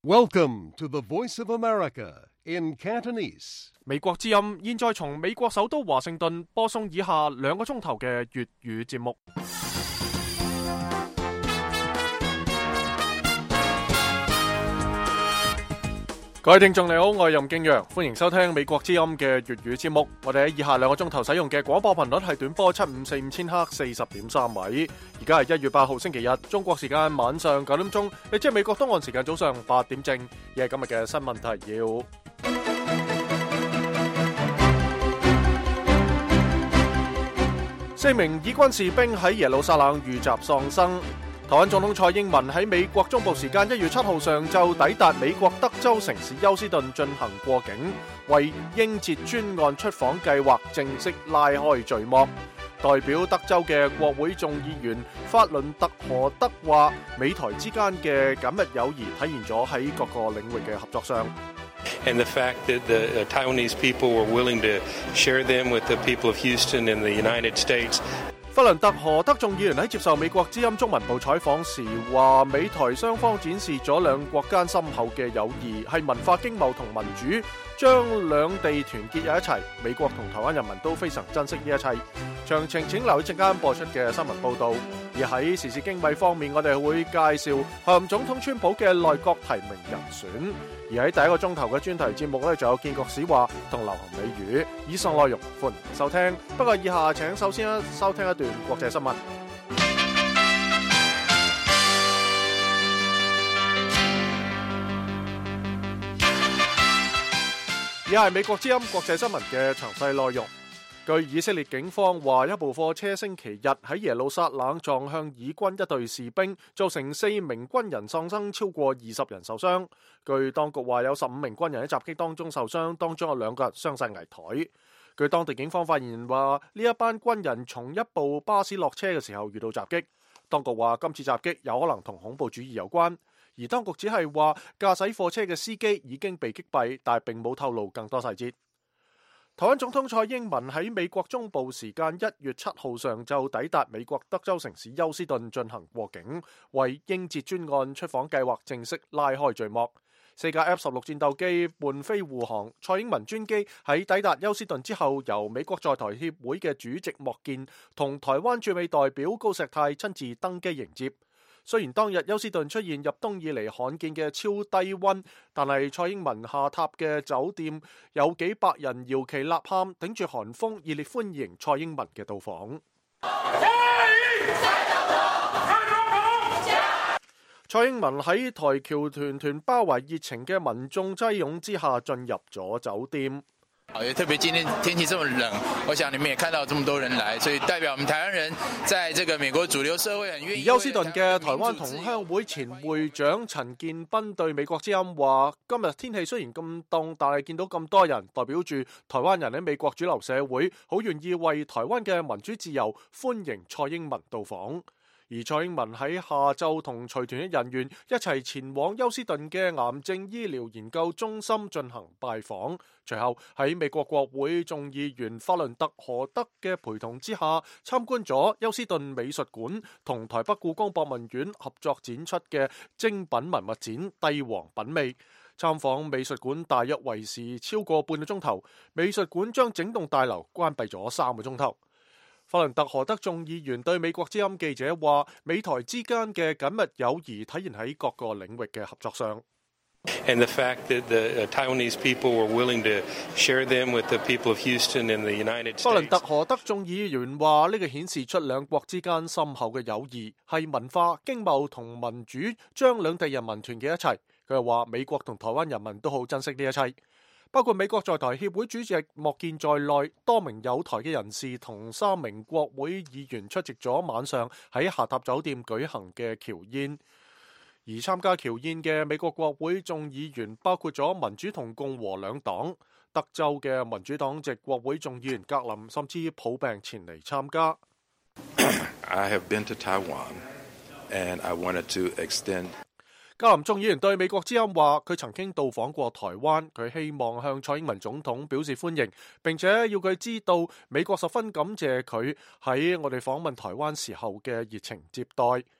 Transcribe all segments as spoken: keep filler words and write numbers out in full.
Welcome to the Voice of America in Cantonese. 美國之音現在從美國首都華盛頓播送以下兩個鐘頭嘅粵語節目。各位聽眾你好，我係任敬陽，歡迎收聽美國之音嘅粵語節目。我哋喺以下兩個鐘頭使用嘅廣播頻率係短波七五四五千赫四十點三米。而家係一月八號星期日，中國時間晚上九點鐘，亦即係美國東岸時間早上八點正。而係今日嘅新聞提要：四名以軍士兵喺耶路撒冷遇襲喪生。台灣總統蔡英文喺美國中部時間一月七號上晝抵達美國德州城市休斯頓進行過境，為應節專案出訪計劃正式拉開序幕。代表德州嘅國會眾議員法倫特何德話，美台之間嘅緊密友誼體現咗喺各個領域嘅合作上。 And the fact that the Taiwanese people were willing to share them with the people of Houston and the United States。 法倫特何德眾議員喺接受美國之音中文部採訪時話，美台雙方展示咗兩國間深厚嘅友誼，係文化、經貿同民主，將兩地團結喺一齊。美國同台灣人民都非常珍惜呢一切。詳情請留意陣間播出嘅新聞報導。而喺時事經緯方面，我哋會介紹候任總統川普嘅內閣提名人選。而喺第一個鐘頭嘅專題節目呢，仲有建國史話同流行美語。以上內容歡迎收聽。不過以下請首先收聽一段國際新聞。以下係美國之音國際新聞嘅詳細內容。據以色列警方話，一部貨車星期日喺耶路撒冷撞向以軍一隊士兵，造成四名軍人喪生，超過二十人受傷。據當局話，有十五名軍人喺襲擊當中受傷，當中有兩個人傷勢危殆。據當地警方發言人話，呢一班軍人從一部巴士落車嘅時候遇到襲擊。當局話今次襲擊有可能同恐怖主義有關，而當局只係話駕駛貨車嘅司機已經被擊斃，但係並冇透露更多細節。台灣總統蔡英文喺美國中部時間一月七號上晝抵達美國德州城市休斯頓進行過境，為應節專案出訪計劃正式拉開序幕。四架 F 十六戰鬥機伴飛護航，蔡英文專機喺抵達休斯頓之後，由美國在台協會嘅主席莫健同台灣駐美代表高石泰親自登機迎接。雖然當日休斯頓出現入冬以嚟罕見嘅超低溫，但係蔡英文下榻嘅酒店有幾百人搖旗吶喊，頂住寒風熱烈歡迎蔡英文嘅到訪。蔡英文喺台僑團團包圍熱情嘅民眾擠擁之下進入咗酒店。 也特別今天天氣這麼冷，我想你們也看到這麼多人來，所以代表我們台灣人在這個美國主流社會很願意。 而休斯頓嘅台灣同鄉會前會長陳建斌對美國之音話：今日天氣雖然咁凍，但係見到咁多人，代表住台灣人喺美國主流社會好願意為台灣嘅民主自由歡迎蔡英文到訪。而蔡英文喺下晝同隨團嘅人員一齊前往休斯頓嘅癌症醫療研究中心進行拜訪，隨後喺美國國會眾議員法倫特何德嘅陪同之下，參觀咗休斯頓美術館同台北故宮博物院合作展出嘅精品文物展《帝王品味》。參訪美術館大約維持超過半個鐘頭，美術館將整棟大樓關閉咗三個鐘頭。法倫特何德眾議員對美國之音記者話，美台之間嘅緊密友誼體現喺各個領域嘅合作上。 And the fact that the Taiwanese people were willing to share them with the people of Houston and the United States。法倫特何德眾議員話，呢個顯示出兩國之間深厚嘅友誼，係文化、經貿同民主將兩地人民團結一齊。佢又話，美國同台灣人民都好珍惜呢一切。包括美國在台協會主席莫健在內，多名友台嘅人士同三名國會議員出席咗晚上喺下榻酒店舉行嘅僑宴。而參加僑宴嘅美國國會眾議員包括咗民主同共和兩黨。德州嘅民主黨籍國會眾議員格林甚至抱病前嚟參加。 I have been to Taiwan, and I wanted to extend。 格林眾議員對美國之音話，佢曾經到訪過台灣，佢希望向蔡英文總統表示歡迎，並且要佢知道美國十分感謝佢喺我哋訪問台灣時候嘅熱情接待。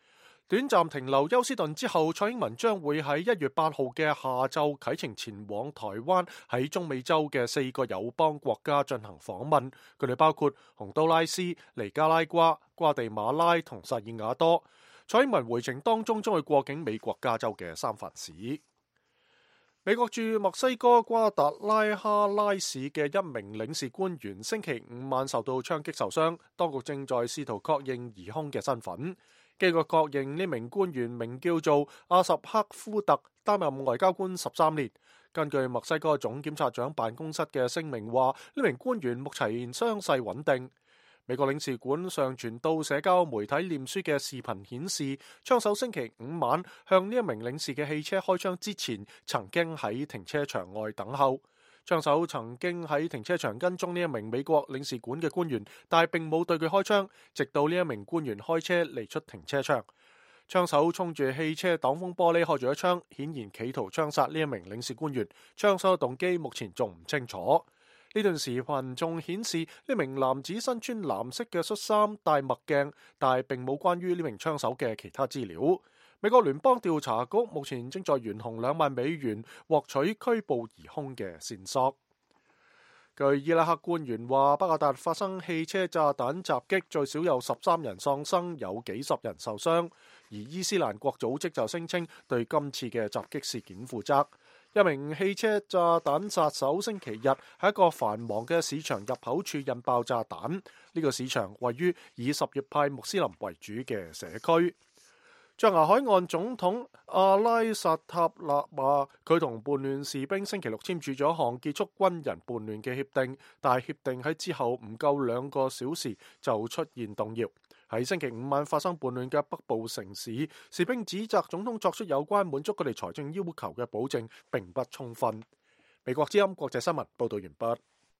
短暫停留休斯頓之後，蔡英文將會喺一月八號嘅下晝啟程前往台灣，喺中美洲嘅四個友邦國家進行訪問。佢哋包括洪都拉斯、尼加拉瓜、瓜地馬拉同薩爾瓦多。蔡英文回程當中將會過境美國加州嘅三藩市。美國駐墨西哥瓜達拉哈拉市嘅一名領事官員星期五晚受到槍擊受傷，當局正在試圖確認疑兇嘅身份。經過確認，呢名官員名叫做阿什克夫特，擔任外交官十三年。根據墨西哥總檢察長辦公室嘅聲明話，呢名官員目前傷勢穩定。美國領事館上傳到社交媒體臉書嘅視頻顯示，槍手星期五晚向呢一名領事嘅汽車開槍之前，曾經喺停車場外等候。槍手曾經喺停車場跟蹤呢一名美國領事館嘅官員，但係並冇對佢開槍，直到呢一名官員開車離出停車場。槍手衝住汽車擋風玻璃開咗一槍，顯然企圖槍殺呢一名領事官員。槍手嘅動機目前仲唔清楚。呢段視頻仲顯示呢名男子身穿藍色嘅恤衫、戴墨鏡，但係並冇關於呢名槍手嘅其他資料。美國聯邦調查局目前正在懸紅兩萬美元獲取拘捕疑兇嘅線索。據伊拉克官員話，巴格達發生汽車炸彈襲擊，最少有十三人喪生，有幾十人受傷。而伊斯蘭國組織就聲稱對今次嘅襲擊事件負責。一名汽車炸彈殺手星期日喺一個繁忙嘅市場入口處引爆炸彈。呢、這個市場位於以什葉派穆斯林為主嘅社區。象牙海岸總統阿拉薩塔納話，佢同叛亂士兵星期六簽署咗一項結束軍人叛亂嘅協定，但係協定喺之後唔夠兩個小時就出現動搖。喺星期五晚發生叛亂嘅北部城市，士兵指責總統作出有關滿足佢哋財政要求嘅保證並不充分。美國之音國際新聞報道完畢。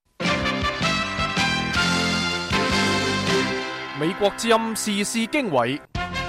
美國之音時事經緯。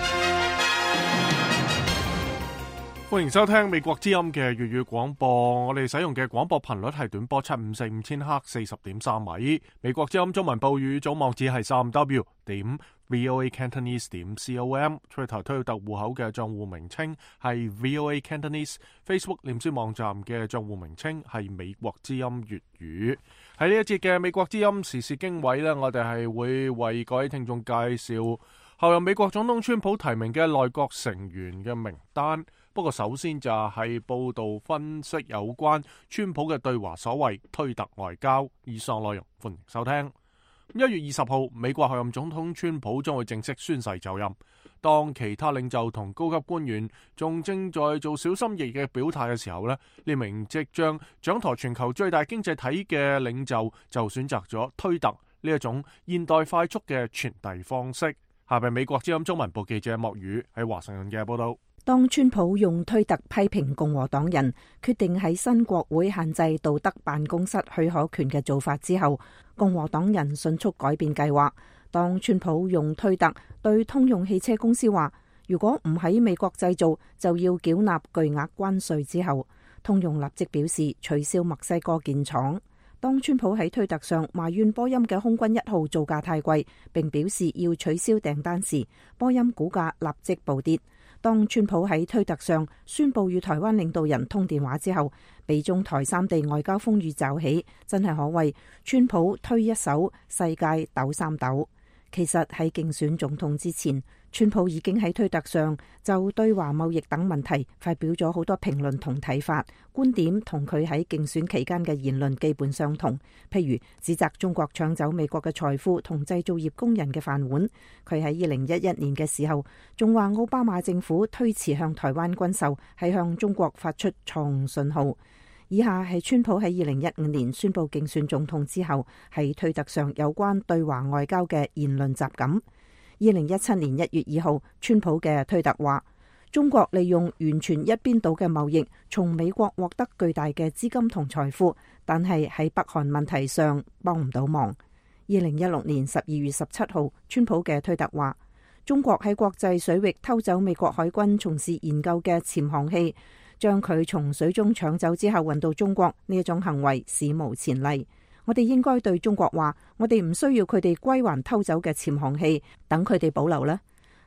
歡迎收聽美國之音嘅粵語廣播，我哋使用嘅廣播頻率係短波七五四五千赫四十點三米。美國之音中文報語總網址係三 W 點 VOA Cantonese 點 com，Twitter 推特戶口嘅賬戶名稱係 VOA Cantonese，Facebook 臉書網站嘅賬戶名稱係美國之音粵語。喺呢一節嘅美國之音時事經緯呢，我哋係會為各位聽眾介紹後任美國總統川普提名嘅內閣成員嘅名單。不過首先就係報道分析有關川普嘅對華所謂推特外交。以上內容歡迎收聽。一月二十號，美國候任總統川普將會正式宣誓就任。當其他領袖同高級官員仲正在做小心翼翼嘅表態嘅時候呢，呢名即將掌舵全球最大經濟體嘅領袖就選擇咗推特呢一種現代快速嘅傳遞方式。下邊美國之音中文部記者莫宇喺華盛頓嘅報道。 當川普用推特批評共和黨人決定喺新國會限制道德辦公室許可權嘅做法之後，共和黨人迅速改變計劃。當川普用推特對通用汽車公司話，如果唔喺美國製造，就要繳納巨額關稅之後，通用立即表示取消墨西哥建廠。當川普喺推特上埋怨波音嘅空軍一號造價太貴，並表示要取消訂單時，波音股價立即暴跌。當川普喺推特上宣布與台灣領導人通電話之後，美中台三地外交風雨驟起，真係可謂川普推一手，世界抖三抖。其實喺競選總統之前，川普已經喺推特上就對華貿易等問題發表咗好多評論同睇法，觀點同佢喺競選期間嘅言論基本相同。譬如指責中國搶走美國嘅財富同製造業工人嘅飯碗。佢喺二零一一年嘅時候仲話奧巴馬政府推遲向台灣軍售係向中國發出錯誤信號。以下係川普喺二零一五年宣布競選總統之後喺推特上有關對華外交嘅言論集錦。二零一七年一月二號，川普嘅推特話，中國利用完全一邊倒嘅貿易從美國獲得巨大嘅資金同財富，但係喺北韓問題上幫唔到忙。二零一六年十二月十七號，川普嘅推特話，中國喺國際水域偷走美國海軍從事研究嘅潛航器，將佢從水中搶走之後運到中國，呢一種行為史無前例。我哋應該對中國話，我哋唔需要佢哋歸還偷走嘅潛航器，等佢哋保留啦。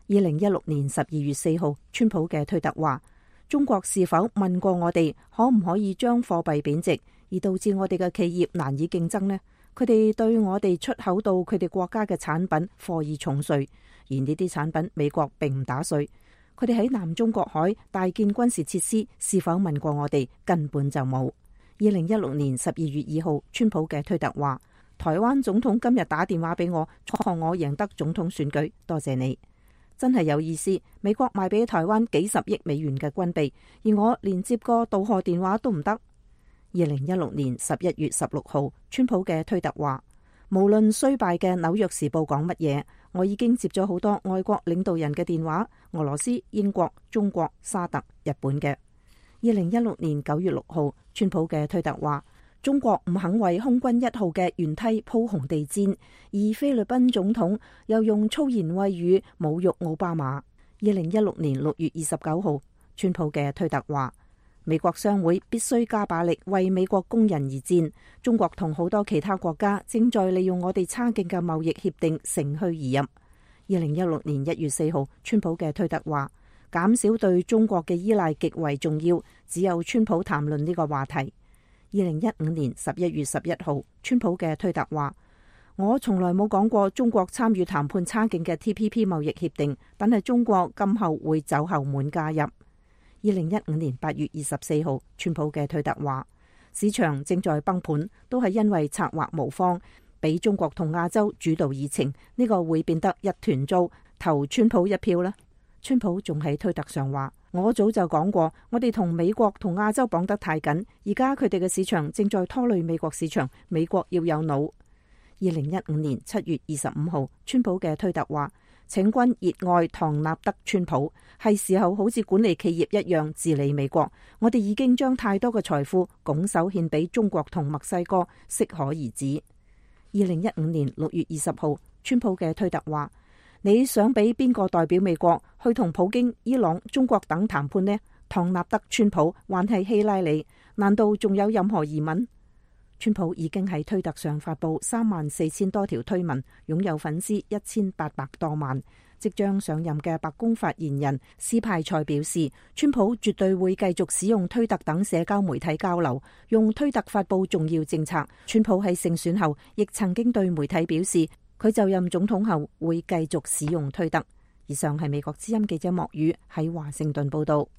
二零一六年十二月四號，川普嘅推特話：中國是否問過我哋可唔可以將貨幣貶值，而導致我哋嘅企業難以競爭呢？佢哋對我哋出口到佢哋國家嘅產品課以重稅，而呢啲產品美國並唔打稅。佢哋喺南中國海大建軍事設施，是否問過我哋？根本就冇。二零一六年十二月二號，川普嘅推特話：台灣總統今日打電話俾我，祝賀我贏得總統選舉，多謝你。真係有意思，美國賣俾台灣幾十億美元嘅軍備，而我連接個道賀電話都唔得。二零一六年十一月十六號，川普嘅推特話：無論衰敗嘅紐約時報講乜嘢，我已經接咗好多外國領導人嘅電話，俄羅斯、英國、中國、沙特、日本嘅。二零一六年九月六號，川普嘅推特話：中國唔肯為空軍一號嘅舷梯鋪紅地毯，而菲律賓總統又用粗言穢語侮辱奧巴馬。二零一六年六月二十九號，川普嘅推特話：美國商會必須加把力為美國工人而戰。中國同好多其他國家正在利用我哋差勁嘅貿易協定乘虛而入。二零一六年一月四號，川普嘅推特話：減少對中國嘅依賴極為重要，只有川普談論呢個話題。二零一五年十一月十一號，川普嘅推特話：我從來冇講過中國參與談判差勁嘅 T P P 貿易協定，但係中國今後會走後門加入。二零一五年八月二十四號，川普嘅推特話：市場正在崩盤，都係因為策劃無方，俾中國同亞洲主導議程，呢個會變得一團糟，投川普一票啦。川普仲喺推特上話：我早就講過，我哋同美國同亞洲綁得太緊，而家佢哋嘅市場正在拖累美國市場，美國要有腦。二零一五年七月二十五號，川普嘅推特話：請君熱愛唐納德川普，係時候好似管理企業一樣治理美國。我哋已經將太多嘅財富拱手獻俾中國同墨西哥，適可而止。二零一五年六月二十號，川普嘅推特話：你想俾邊個代表美國去同普京、伊朗、中國等談判呢？唐納德川普還係希拉里？難道仲有任何疑問？川普已經喺推特上發布三萬四千多條推文，擁有粉絲一千八百多萬。即將上任嘅白宮發言人斯派塞表示，川普絕對會繼續使用推特等社交媒體交流，用推特發布重要政策。川普喺勝選後亦曾經對媒體表示，佢就任總統後會繼續使用推特。以上係美國之音記者莫宇喺華盛頓報道。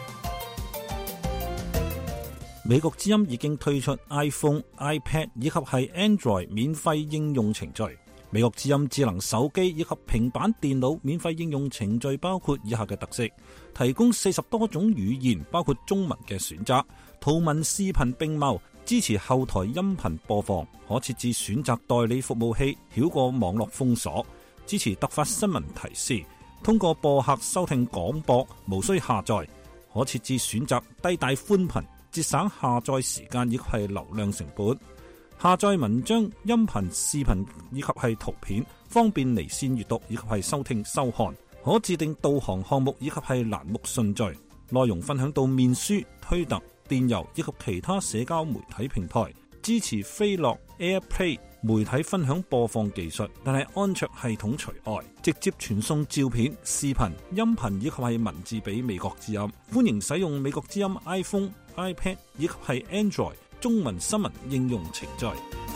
美國之音已經推出 iPhone、iPad 以及係 Android 免費應用程序。美國之音智能手機以及平板電腦免費應用程序包括以下嘅特色：提供四十多種語言，包括中文嘅選擇，圖文視頻並茂，支持後台音頻播放，可設置選擇代理服務器，繞過網絡封鎖，支持突發新聞提示，通過播客收聽廣播，無需下載，可設置選擇低帶寬頻，節省下載時間以及係流量成本。下載文章、音頻、視頻以及係圖片，方便離線閱讀以及係收聽收看。可自定導航項目以及係欄目順序。內容分享到面書、推特、電郵以及其他社交媒體平台。支持飛樂 AirPlay 媒體分享播放技術，但係安卓系統除外。直接傳送照片、視頻、音頻以及係文字俾美國之音。歡迎使用美國之音 iPhone、iPad 以及係 Android中文新聞應用程序。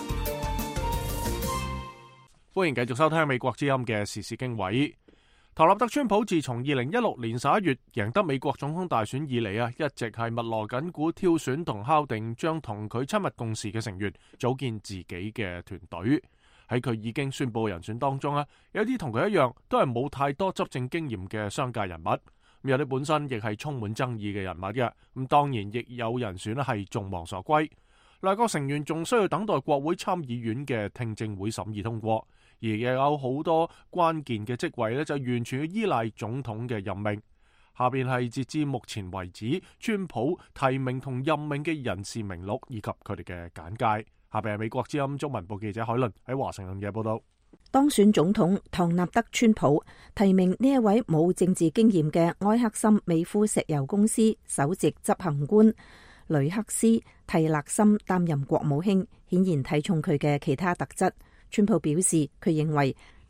歡迎繼續收聽美國之音嘅時事經緯。唐納德川普自從二零一六年十一月贏得美國總統大選以嚟啊，一直係密鑼緊鼓挑選同敲定將同佢親密共事嘅成員組建自己嘅團隊。喺佢已經宣布嘅人選當中啊，有啲同佢一樣都係冇太多執政經驗嘅商界人物。有啲本身亦係充滿爭議嘅人物嘅，咁當然亦有人選咧係眾望所歸。內閣成員仲需要等待國會參議院嘅聽證會審議通過，而亦有好多關鍵嘅職位咧就完全要依賴總統嘅任命。下邊係截至目前為止川普提名同任命嘅人事名錄以及佢哋嘅簡介。下邊係美國之音中文部記者海倫喺華盛頓嘅報道。 當選總統唐納德川普提名呢一位冇政治經驗嘅埃克森美孚石油公司首席執行官雷克斯提勒森擔任國務卿，顯然睇重佢嘅其他特質。川普表示，佢認為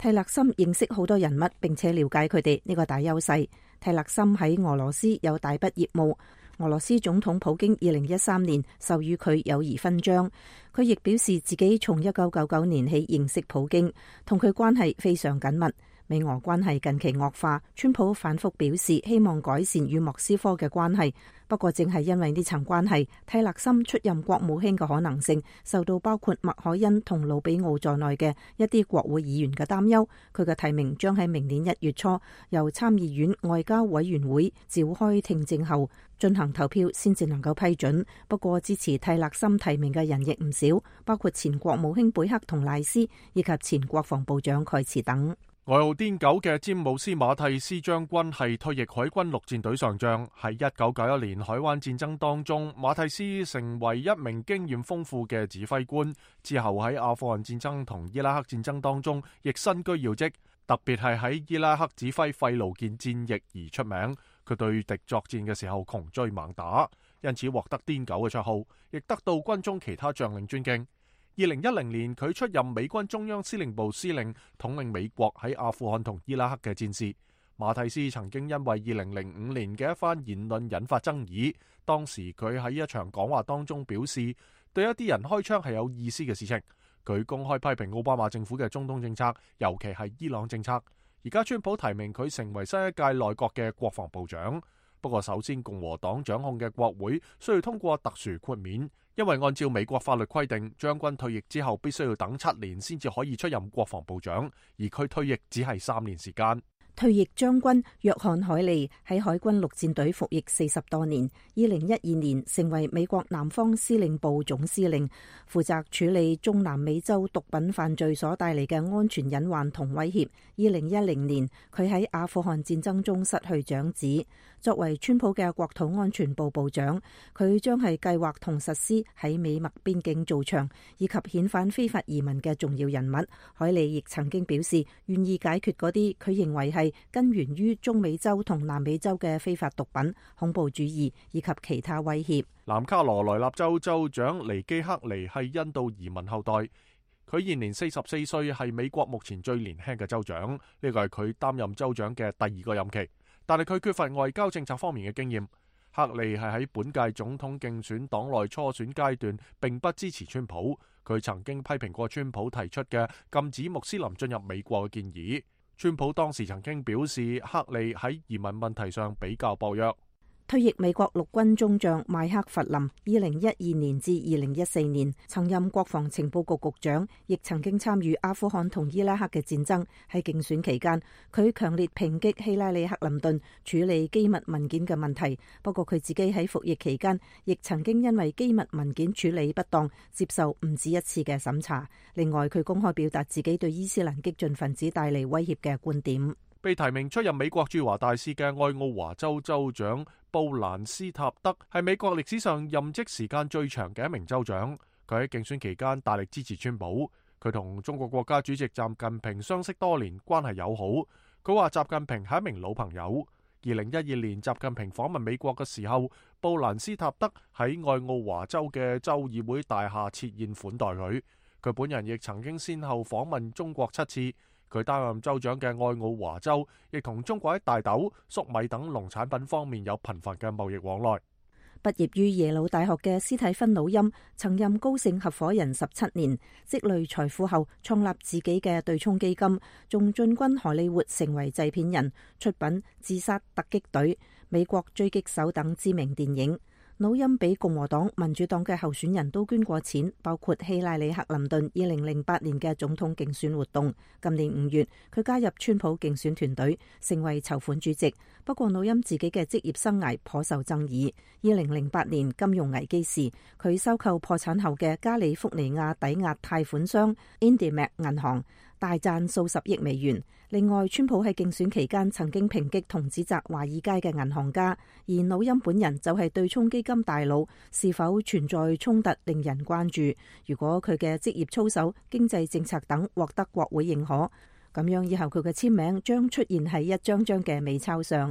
蒂勒森認識好多人物，並且了解佢哋，呢個大優勢。蒂勒森喺俄羅斯有大筆業務，俄羅斯總統普京二零一三年授予佢友誼勳章。佢亦表示自己從一九九九年起認識普京，同佢關係非常緊密。美俄關係近期惡化，川普反覆表示希望改善與莫斯科嘅關係。不過正係因為呢層關係，蒂勒森出任國務卿嘅可能性受到包括麥凱恩同魯比奧在內嘅一啲國會議員嘅擔憂。佢嘅提名將喺明年一月初由參議院外交委員會召開聽證後進行投票，先至能夠批准。不過支持蒂勒森提名嘅人亦唔少，包括前國務卿貝克同賴斯，以及前國防部長蓋茨等。 外號癲狗嘅詹姆斯馬蒂斯將軍係退役海軍陸戰隊上將，喺一九九一年海灣戰爭當中，馬蒂斯成為一名經驗豐富嘅指揮官。之後喺阿富汗戰爭同伊拉克戰爭當中亦身居要職，特別係喺伊拉克指揮費盧健戰役而出名。佢對敵作戰嘅時候窮追猛打，因此獲得癲狗嘅綽號，亦得到軍中其他將領尊敬。二零一零年，佢出任美軍中央司令部司令，統領美國喺阿富汗同伊拉克嘅戰事。馬蒂斯曾經因為二零零五年嘅一番言論引發爭議，當時佢喺一場講話當中表示，對一啲人開槍係有意思嘅事情。佢公開批評奧巴馬政府嘅中東政策，尤其係伊朗政策。而家川普提名佢成為新一屆內閣嘅國防部長。不過首先，共和黨掌控嘅國會需要通過特殊豁免，因為按照美國法律規定，將軍退役之後必須要等七年先至可以出任國防部長，而佢退役只係三年時間。 退役將軍約翰海利喺海軍陸戰隊服役四十多年，二零一二年成為美國南方司令部總司令，負責處理中南美洲毒品犯罪所帶嚟嘅安全隱患同威脅。二零一零年，佢喺阿富汗戰爭中失去長子。作為川普嘅國土安全部部長，佢將係計劃同實施喺美墨邊境造牆以及遣返非法移民嘅重要人物。海利亦曾經表示願意解決嗰啲佢認為係根源於中美洲同南美洲嘅非法毒品、恐怖主義以及其他威脅。 南卡羅來納州州長尼基克尼係印度移民後代，佢現年四十四歲，係美國目前最年輕嘅州長。呢個係佢擔任州長嘅第二個任期，但係佢缺乏外交政策方面嘅經驗。克尼係喺本屆總統競選黨內初選階段並不支持川普，佢曾經批評過川普提出嘅禁止穆斯林進入美國嘅建議。川普當時曾經表示，克利喺移民問題上比較薄弱。 退役美國陸軍中將邁克弗林，二零一二年至二零一四年曾任國防情報局局長，亦曾經參與阿富汗同伊拉克嘅戰爭。喺競選期間，佢強烈抨擊希拉里克林頓處理機密文件嘅問題。不過佢自己喺服役期間，亦曾經因為機密文件處理不當，接受唔止一次嘅審查。另外，佢公開表達自己對伊斯蘭激進分子帶嚟威脅嘅觀點。 被提名出任美國駐華大使嘅愛奧華州州長布蘭斯塔德係美國歷史上任職時間最長嘅一名州長。佢喺競選期間大力支持川普。佢同中國國家主席習近平相識多年，關係友好。佢話習近平係一名老朋友。二零一二年習近平訪問美國嘅時候，布蘭斯塔德喺愛奧華州嘅州議會大廈設宴款待佢。佢本人亦曾經先後訪問中國七次。佢擔任州長嘅愛奧華州，亦同中國喺大豆、粟米等農產品方面有頻繁嘅貿易往來。 畢業於耶魯大學嘅斯蒂芬努欽，曾任高盛合夥人十七年，積累財富後創立自己嘅對沖基金，仲進軍荷里活成為製片人，出品《自殺突擊隊》、《美國狙擊手》等知名電影。努欽俾共和黨、民主黨嘅候選人都捐過錢，包括希拉里克林頓二零零八年嘅總統競選活動。今年五月，佢加入川普競選團隊，成為籌款主席。不過，努欽自己嘅職業生涯頗受爭議。二零零八年金融危機時，佢收購破產後嘅加利福尼亞抵押貸款商 IndyMac 銀行，大賺數十億美元。另外，川普喺競選期間曾經抨擊同指責華爾街嘅銀行家，而努欽本人就係對沖基金大佬，是否存在衝突令人關注。如果佢嘅職業操守、經濟政策等獲得國會認可，咁樣以後佢嘅簽名將出現喺一張張嘅美鈔上。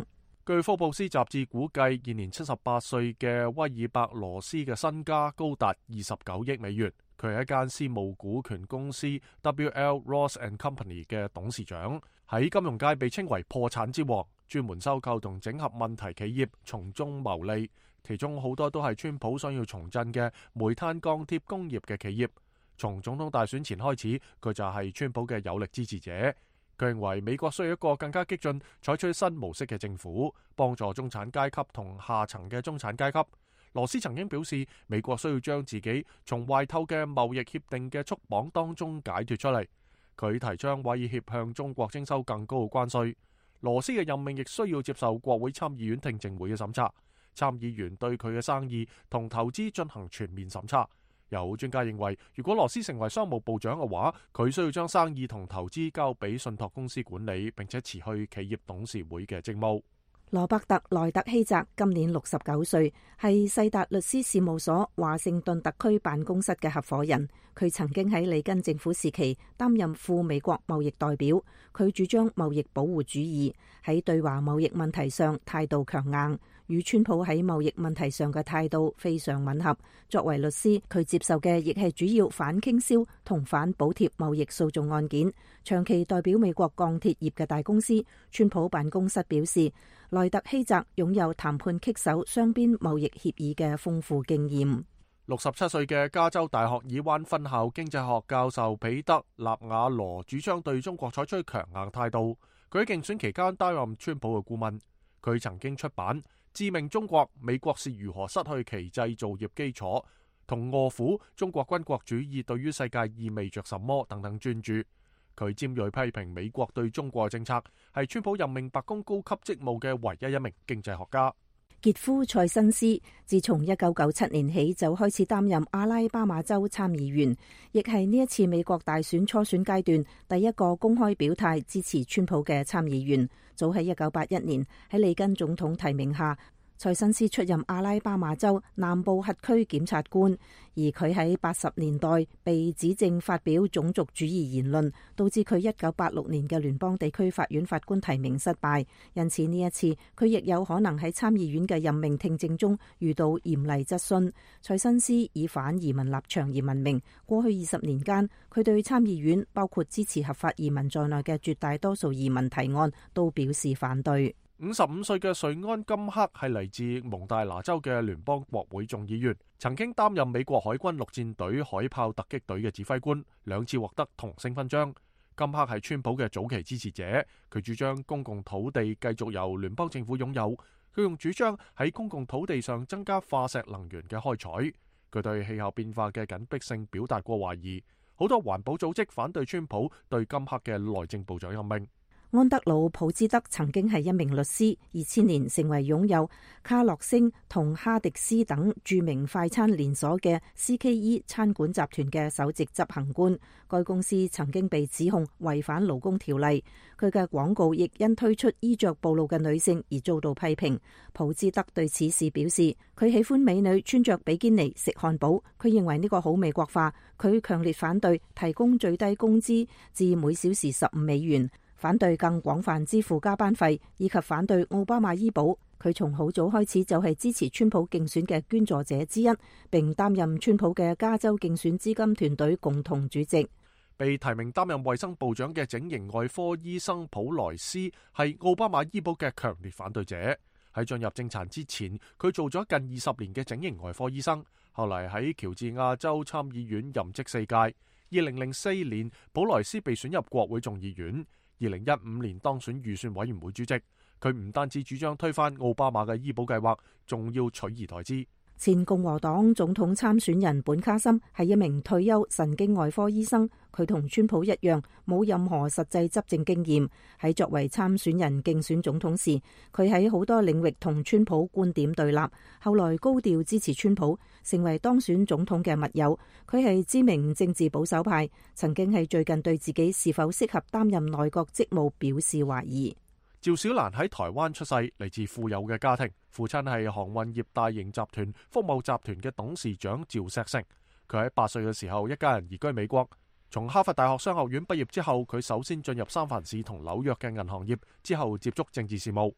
據福布斯雜誌估計，現年七十八歲嘅威爾伯羅斯嘅身家高達二十九億美元。佢係一間私募股權公司 W L Ross and Company 嘅董事長，喺金融界被稱為破產之王，專門收購同整合問題企業，從中牟利。其中好多都係川普想要重振嘅煤炭鋼鐵工業嘅企業。從總統大選前開始，佢就係川普嘅有力支持者。佢認為美國需要一個更加激進、採取新模式嘅政府，幫助中產階級同下層嘅中產階級。羅斯曾經表示，美國需要將自己從壞透嘅貿易協定嘅束綁當中解脫出嚟。佢提倡威脅向中國徵收更高嘅關稅。羅斯嘅任命亦需要接受國會參議院聽證會嘅審查，參議員對佢嘅生意同投資進行全面審查。有專家認為，如果羅斯成為商務部長嘅話，佢需要將生意同投資交俾信託公司管理，並且辭去企業董事會嘅職務。 羅伯特·萊特希澤今年六十九歲，係世達律師事務所華盛頓特區辦公室嘅合夥人。佢曾經喺里根政府時期擔任駐美國貿易代表。佢主張貿易保護主義，喺對華貿易問題上態度強硬，與川普喺貿易問題上嘅態度非常吻合。作為律師，佢接受嘅亦係主要反傾銷同反補貼貿易訴訟案件。長期代表美國鋼鐵業嘅大公司，川普辦公室表示，萊特希澤擁有談判棘手雙邊貿易協議嘅豐富經驗。 六十七歲嘅加州大學爾灣分校經濟學教授彼得·納瓦羅主張對中國採取強硬態度。佢喺競選期間擔任川普嘅顧問。佢曾經出版《致命中國：美國是如何失去其製造業基礎》同《餓虎：中國軍國主義對於世界意味着什麼》等等專著。佢尖銳批評美國對中國政策，係川普任命白宮高級職務嘅唯一一名經濟學家。 傑夫·塞辛斯自從一九九七年起就開始擔任阿拉巴馬州參議員，亦係呢一次美國大選初選階段第一個公開表態支持川普嘅參議員。早喺一九八一年喺里根總統提名下，塞辛斯出任阿拉巴馬州南部轄區檢察官，而佢喺八十年代被指證發表種族主義言論，導致佢一九八六年嘅聯邦地區法院法官提名失敗。因此呢一次佢亦有可能喺參議院嘅任命聽證中遇到嚴厲質詢。塞辛斯以反移民立場而聞名，過去二十年間，佢對參議院包括支持合法移民在內嘅絕大多數移民提案都表示反對。 五十五歲嘅瑞安金克係嚟自蒙大拿州嘅聯邦國會眾議員，曾經擔任美國海軍陸戰隊海豹突擊隊嘅指揮官，兩次獲得銅星勳章。金克係川普嘅早期支持者，佢主張公共土地繼續由聯邦政府擁有。佢用主張喺公共土地上增加化石能源嘅開採。佢對氣候變化嘅緊迫性表達過懷疑。好多環保組織反對川普對金克嘅內政部長任命。 安德魯普茲德曾經係一名律師，二千年成為擁有卡洛星同哈迪斯等著名快餐連鎖嘅 C K E 餐館集團嘅首席執行官。該公司曾經被指控違反勞工條例，佢嘅廣告亦因推出衣着暴露嘅女性而遭到批評。普茲德對此事表示，佢喜歡美女穿着比堅尼食漢堡，佢認為呢個好美國化。佢強烈反對提供最低工資至每小時十五美元，反對更廣泛支付加班費，以及反對奧巴馬醫保。佢從好早開始就係支持川普競選嘅捐助者之一，並擔任川普嘅加州競選資金團隊共同主席。 被提名擔任衛生部長嘅整形外科醫生普萊斯係奧巴馬醫保嘅強烈反對者。喺進入政壇之前，佢做咗近二十年嘅整形外科醫生，後嚟喺喬治亞州參議院任職四屆。二零零四年，普萊斯被選入國會眾議院。二零一五年當選預算委員會主席。佢唔單止主張推翻奧巴馬嘅醫保計劃，仲要取而代之。 前共和黨總統參選人本卡森係一名退休神經外科醫生，佢同川普一樣冇任何實際執政經驗。喺作為參選人競選總統時，佢喺好多領域同川普觀點對立，後來高調支持川普，成為當選總統嘅密友。佢係知名政治保守派，曾經係最近對自己是否適合擔任內閣職務表示懷疑。 趙小蘭喺台灣出世，嚟自富有嘅家庭，父親係航運業大型集團福茂集團嘅董事長趙錫成。佢喺八歲嘅時候，一家人移居美國。從哈佛大學商學院畢業之後，佢首先進入三藩市同紐約嘅銀行業，之後接觸政治事務。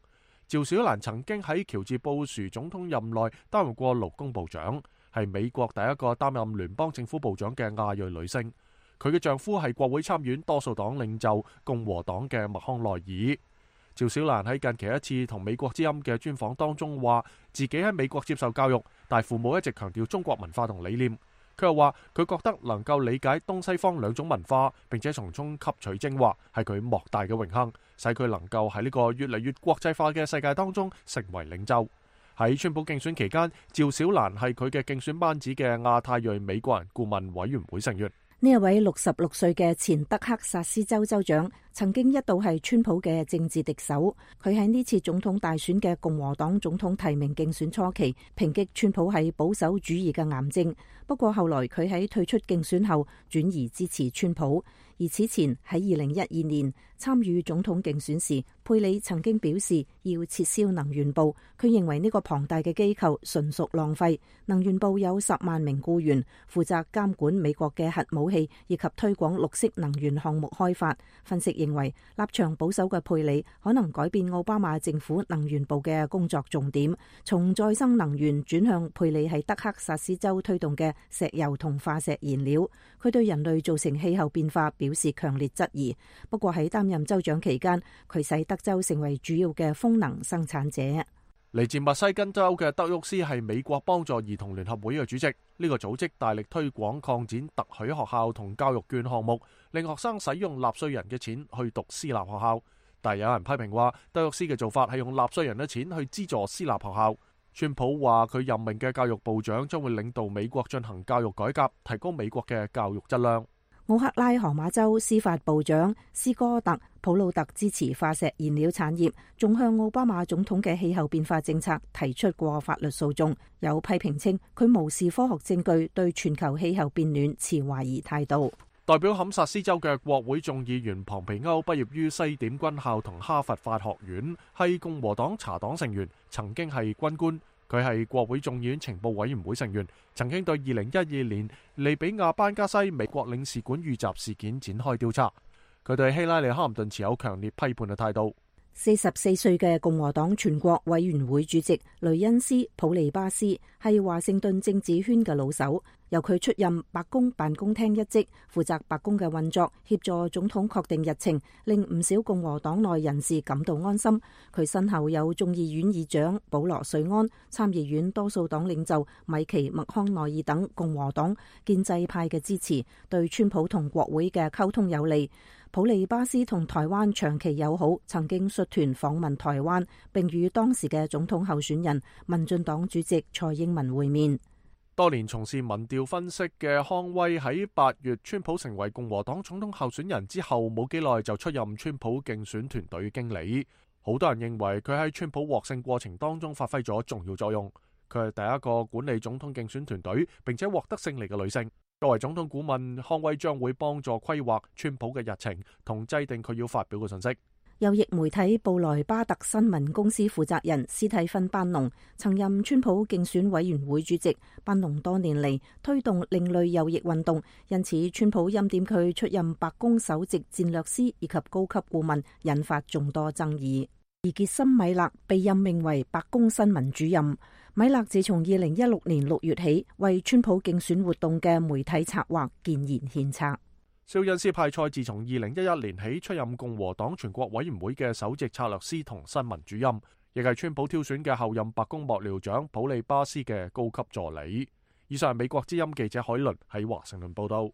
趙小蘭曾經喺喬治布殊總統任內擔任過勞工部長，係美國第一個擔任聯邦政府部長嘅亞裔女性。佢嘅丈夫係國會參院多數黨領袖共和黨嘅麥康奈爾。趙小蘭喺近期一次同美國之音嘅專訪當中話，自己喺美國接受教育，但父母一直強調中國文化同理念。佢又話佢覺得能夠理解東西方兩種文化，並且從中吸取精華，係佢莫大嘅榮幸，使佢能夠喺呢個越嚟越國際化嘅世界當中成為領袖。喺川普競選期間，趙小蘭係佢嘅競選班子嘅亞太裔美國人顧問委員會成員。 呢一位六十六歲嘅前德克薩斯州州長，曾經一度係川普嘅政治敵手。佢喺呢次總統大選嘅共和黨總統提名競選初期，抨擊川普係保守主義嘅癌症。不過後來佢喺退出競選後，轉移支持川普。而此前喺二零一二年參與總統競選時，佩里曾經表示要撤銷能源部。佢認為呢個龐大嘅機構純屬浪費。能源部有十萬名僱員，負責監管美國嘅核武器以及推廣綠色能源項目開發。分析認為，立場保守嘅佩里可能改變奧巴馬政府能源部嘅工作重點，從再生能源轉向佩里喺德克薩斯州推動嘅石油同化石燃料。佢對人類造成氣候變化表示強烈質疑。不過喺擔任州長期間，佢使德州成為主要嘅風能生產者。 嚟自密西根州嘅德沃斯係美國幫助兒童聯合會嘅主席。呢個組織大力推廣擴展特許學校同教育券項目，令學生使用納稅人嘅錢去讀私立學校。但係有人批評話，德沃斯嘅做法係用納稅人嘅錢去資助私立學校。川普話佢任命嘅教育部長將會領導美國進行教育改革，提高美國嘅教育質量。 奧克拉荷馬州司法部長斯哥特普魯特支持化石燃料產業，仲向奧巴馬總統嘅氣候變化政策提出過法律訴訟。有批評稱佢無視科學證據，對全球氣候變暖持懷疑態度。 代表堪薩斯州嘅國會眾議員龐皮歐畢業於西點軍校同哈佛法學院，係共和黨茶黨成員，曾經係軍官。佢係國會眾議院情報委員會成員，曾經對二零一二年利比亞班加西美國領事館遇襲事件展開調查。佢對希拉里·哈林頓持有強烈批判嘅態度。 四十四歲嘅共和黨全國委員會主席雷恩斯·普利巴斯係華盛頓政治圈嘅老手，由佢出任白宮辦公廳一職，負責白宮嘅運作，協助總統確定日程，令唔少共和黨內人士感到安心。佢身後有眾議院議長保羅·瑞安、參議院多數黨領袖米奇·麥康奈爾等共和黨建制派嘅支持，對川普同國會嘅溝通有利。普利巴斯同台灣長期友好，曾經率團訪問台灣，並與當時嘅總統候選人民進黨主席蔡英文會面。 多年從事民調分析嘅康威喺八月川普成為共和黨總統候選人之後冇幾耐就出任川普競選團隊經理。好多人認為佢喺川普獲勝過程當中發揮咗重要作用。佢係第一個管理總統競選團隊並且獲得勝利嘅女性。作為總統顧問，康威將會幫助規劃川普嘅日程同制定佢要發表嘅信息。 右翼媒體布萊巴特新聞公司負責人斯蒂芬班農曾任川普競選委員會主席。班農多年嚟推動另類右翼運動，因此川普欽點佢出任白宮首席戰略師以及高級顧問，引發眾多爭議。而傑森米勒被任命為白宮新聞主任。米勒自從二零一六年六月起，為川普競選活動嘅媒體策劃建言獻策。 肖恩斯派塞自從二零一一年起出任共和黨全國委員會嘅首席策略師同新聞主任，亦係川普挑選嘅後任白宮幕僚長普利巴斯嘅高級助理。以上係美國之音記者海倫喺華盛頓報道。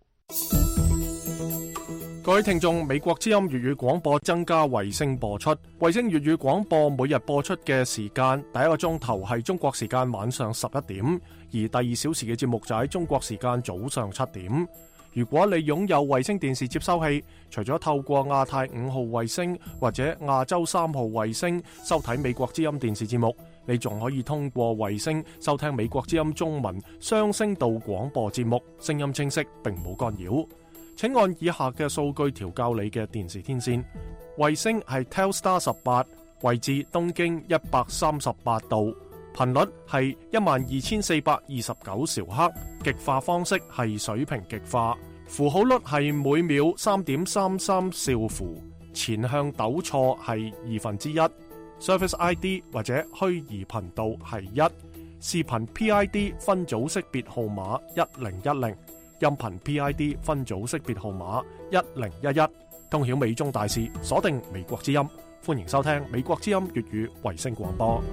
各位聽眾，美國之音粵語廣播增加衛星播出。衛星粵語廣播每日播出嘅時間，第一個鐘頭係中國時間晚上十一點，而第二小時嘅節目就喺中國時間早上七點。如果你擁有衛星電視接收器，除咗透過亞太五號衛星或者亞洲三號衛星收睇美國之音電視節目，你仲可以通過衛星收聽美國之音中文雙聲道廣播節目，聲音清晰並冇干擾。請按以下嘅數據調校你嘅電視天線。衛星係 Telstar 十八，位置東經一百三十八度，頻率係一萬二千四百二十九兆赫，極化方式係水平極化，符號率係每秒三點三三兆符，前向抖錯係二分之一。 Service I D 或者虛擬頻道係一，視頻 P I D 分組識別號碼一零一零，音頻 P I D 分組識別號碼一零一一。通曉美中大事，鎖定美國之音，歡迎收聽美國之音粵語衛星廣播。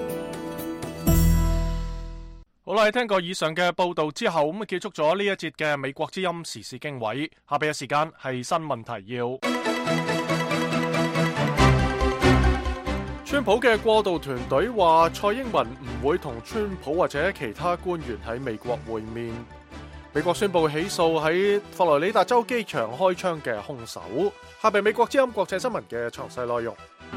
好啦，聽過以上嘅報道之後，咁啊結束咗呢一節嘅美國之音時事經緯。下邊嘅時間係新聞提要。川普嘅過渡團隊話，蔡英文唔會同川普或者其他官員喺美國會面。美國宣布起訴喺佛羅里達州機場開槍嘅兇手。下邊美國之音國際新聞嘅詳細內容。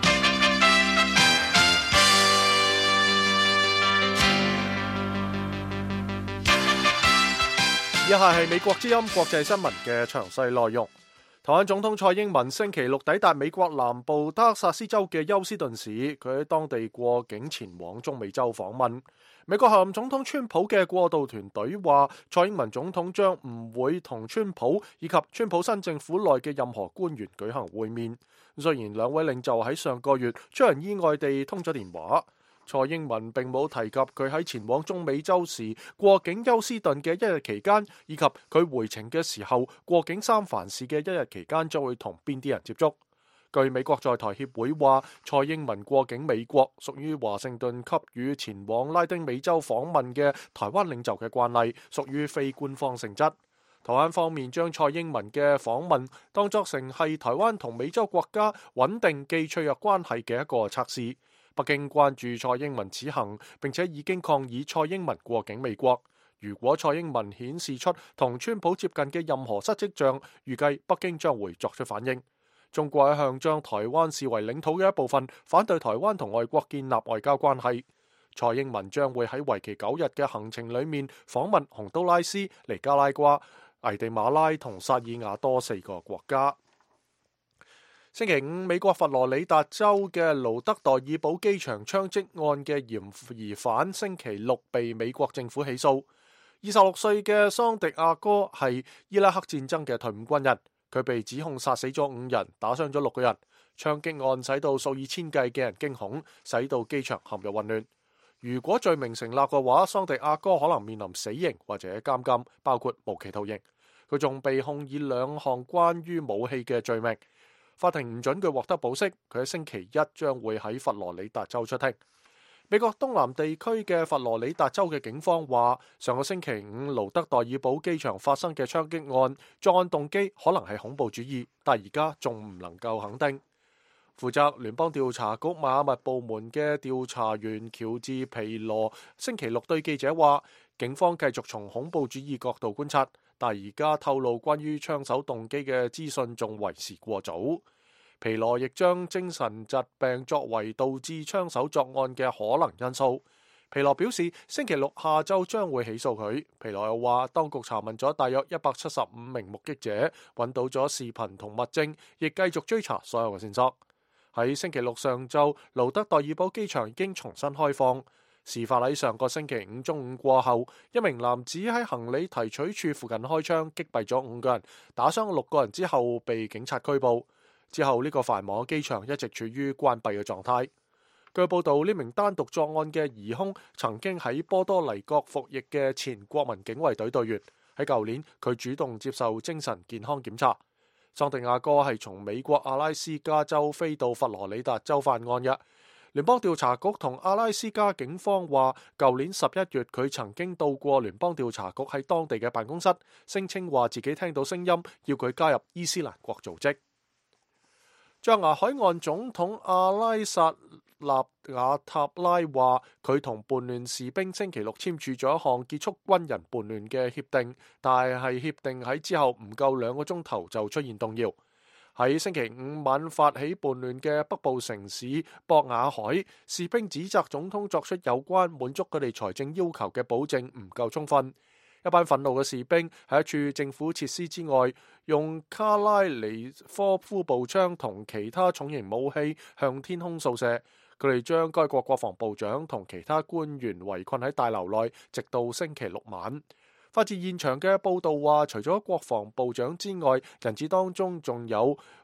以下係美國之音國際新聞嘅詳細內容。台灣總統蔡英文星期六抵達美國南部德克薩斯州嘅休斯頓市，佢喺當地過境前往中美洲訪問。美國候任總統川普嘅過渡團隊話，蔡英文總統將唔會同川普以及川普新政府內嘅任何官員舉行會面。雖然兩位領袖喺上個月出人意外地通咗電話，蔡英文並冇提及佢喺前往中美洲時過境休斯頓嘅一日期間，以及佢回程嘅時候過境三藩市嘅一日期間將會同邊啲人接觸。據美國在台協會話，蔡英文過境美國屬於華盛頓給予前往拉丁美洲訪問嘅台灣領袖嘅慣例，屬於非官方性質。台灣方面將蔡英文嘅訪問當作成係台灣同美洲國家穩定既脆弱關係嘅一個測試。北京關注蔡英文此行，並且已經抗議蔡英文過境美國。如果蔡英文顯示出同川普接近嘅任何失跡象，預計北京將會作出反應。中國一向將台灣視為領土嘅一部分，反對台灣同外國建立外交關係。蔡英文將會喺為期九日嘅行程裏面訪問洪都拉斯、尼加拉瓜、危地馬拉同薩爾瓦多四個國家。星期五，美國佛羅里達州嘅盧德代爾堡機場槍擊案嘅嫌疑犯星期六被美國政府起訴。二十六歲嘅桑迪亞哥係伊拉克戰爭嘅退伍軍人，佢被指控殺死咗五人，打傷咗六個人。槍擊案使到數以千計嘅人驚恐，使到機場陷入混亂。如果罪名成立嘅話，桑迪亞哥可能面臨死刑或者監禁，包括無期徒刑。佢仲被控以兩項關於武器嘅罪名。法庭唔准佢獲得保釋，佢喺星期一將會喺佛羅里達州出庭。美國東南地區嘅佛羅里達州嘅警方話，上個星期五盧德代爾堡機場發生嘅槍擊案，作案動機可能係恐怖主義，但而家仲唔能夠肯定。負責聯邦調查局邁阿密部門嘅調查員喬治皮羅星期六對記者話，警方繼續從恐怖主義角度觀察，但而家透露關於槍手動機嘅資訊仲為時過早。皮羅亦將精神疾病作為導致槍手作案嘅可能因素。皮羅表示，星期六下晝將會起訴佢。皮羅又話，當局查問咗大約一百七十五名目擊者，揾到咗視頻同物證，亦繼續追查所有嘅線索。喺星期六上晝，盧德代爾堡機場已經重新開放。事發喺上個星期五中午過後，一名男子喺行李提取處附近開槍，擊斃咗五個人，打傷六個人之後被警察拘捕。之後呢個繁忙嘅機場一直處於關閉嘅狀態。據報道，呢名單獨作案嘅疑兇曾經喺波多黎各服役嘅前國民警衛隊隊員。喺舊年，佢主動接受精神健康檢查。桑迪亞哥係從美國阿拉斯加州飛到佛羅里達州犯案嘅。聯邦調查局同阿拉斯加警方話，舊年十一月佢曾經到過聯邦調查局喺當地嘅辦公室，聲稱話自己聽到聲音，要佢加入伊斯蘭國組織。象牙海岸總統阿拉薩納瓦塔拉話，佢同叛亂士兵星期六簽署咗一項結束軍人叛亂嘅協定，但係協定喺之後唔夠兩個鐘頭就出現動搖。喺星期五晚發起叛亂嘅北部城市博雅海，士兵指責總統作出有關滿足佢哋財政要求嘅保證唔夠充分。一班憤怒嘅士兵喺一處政府設施之外，用卡拉尼科夫步槍同其他重型武器向天空掃射。佢哋將該國國防部長同其他官員圍困喺大樓內，直到星期六晚。發自現場嘅報道話，除咗國防部長之外，人質當中仲有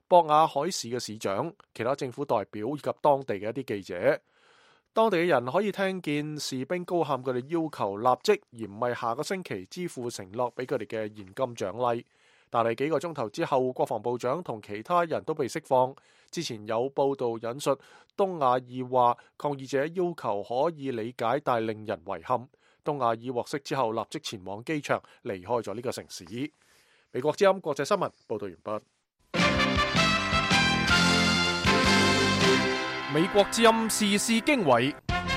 博雅海市嘅市長、其他政府代表以及當地嘅一啲記者。當地嘅人可以聽見士兵高喊佢哋要求立即，而唔係下個星期支付承諾俾佢哋嘅現金獎勵。但係幾個鐘頭之後，國防部長同其他人都被釋放。之前有報道引述東亞爾話，抗議者要求可以理解，但令人遺憾。東亞爾獲釋之後，立即前往機場離開咗呢個城市。美國之音國際新聞報道完畢。美國之音時事經緯。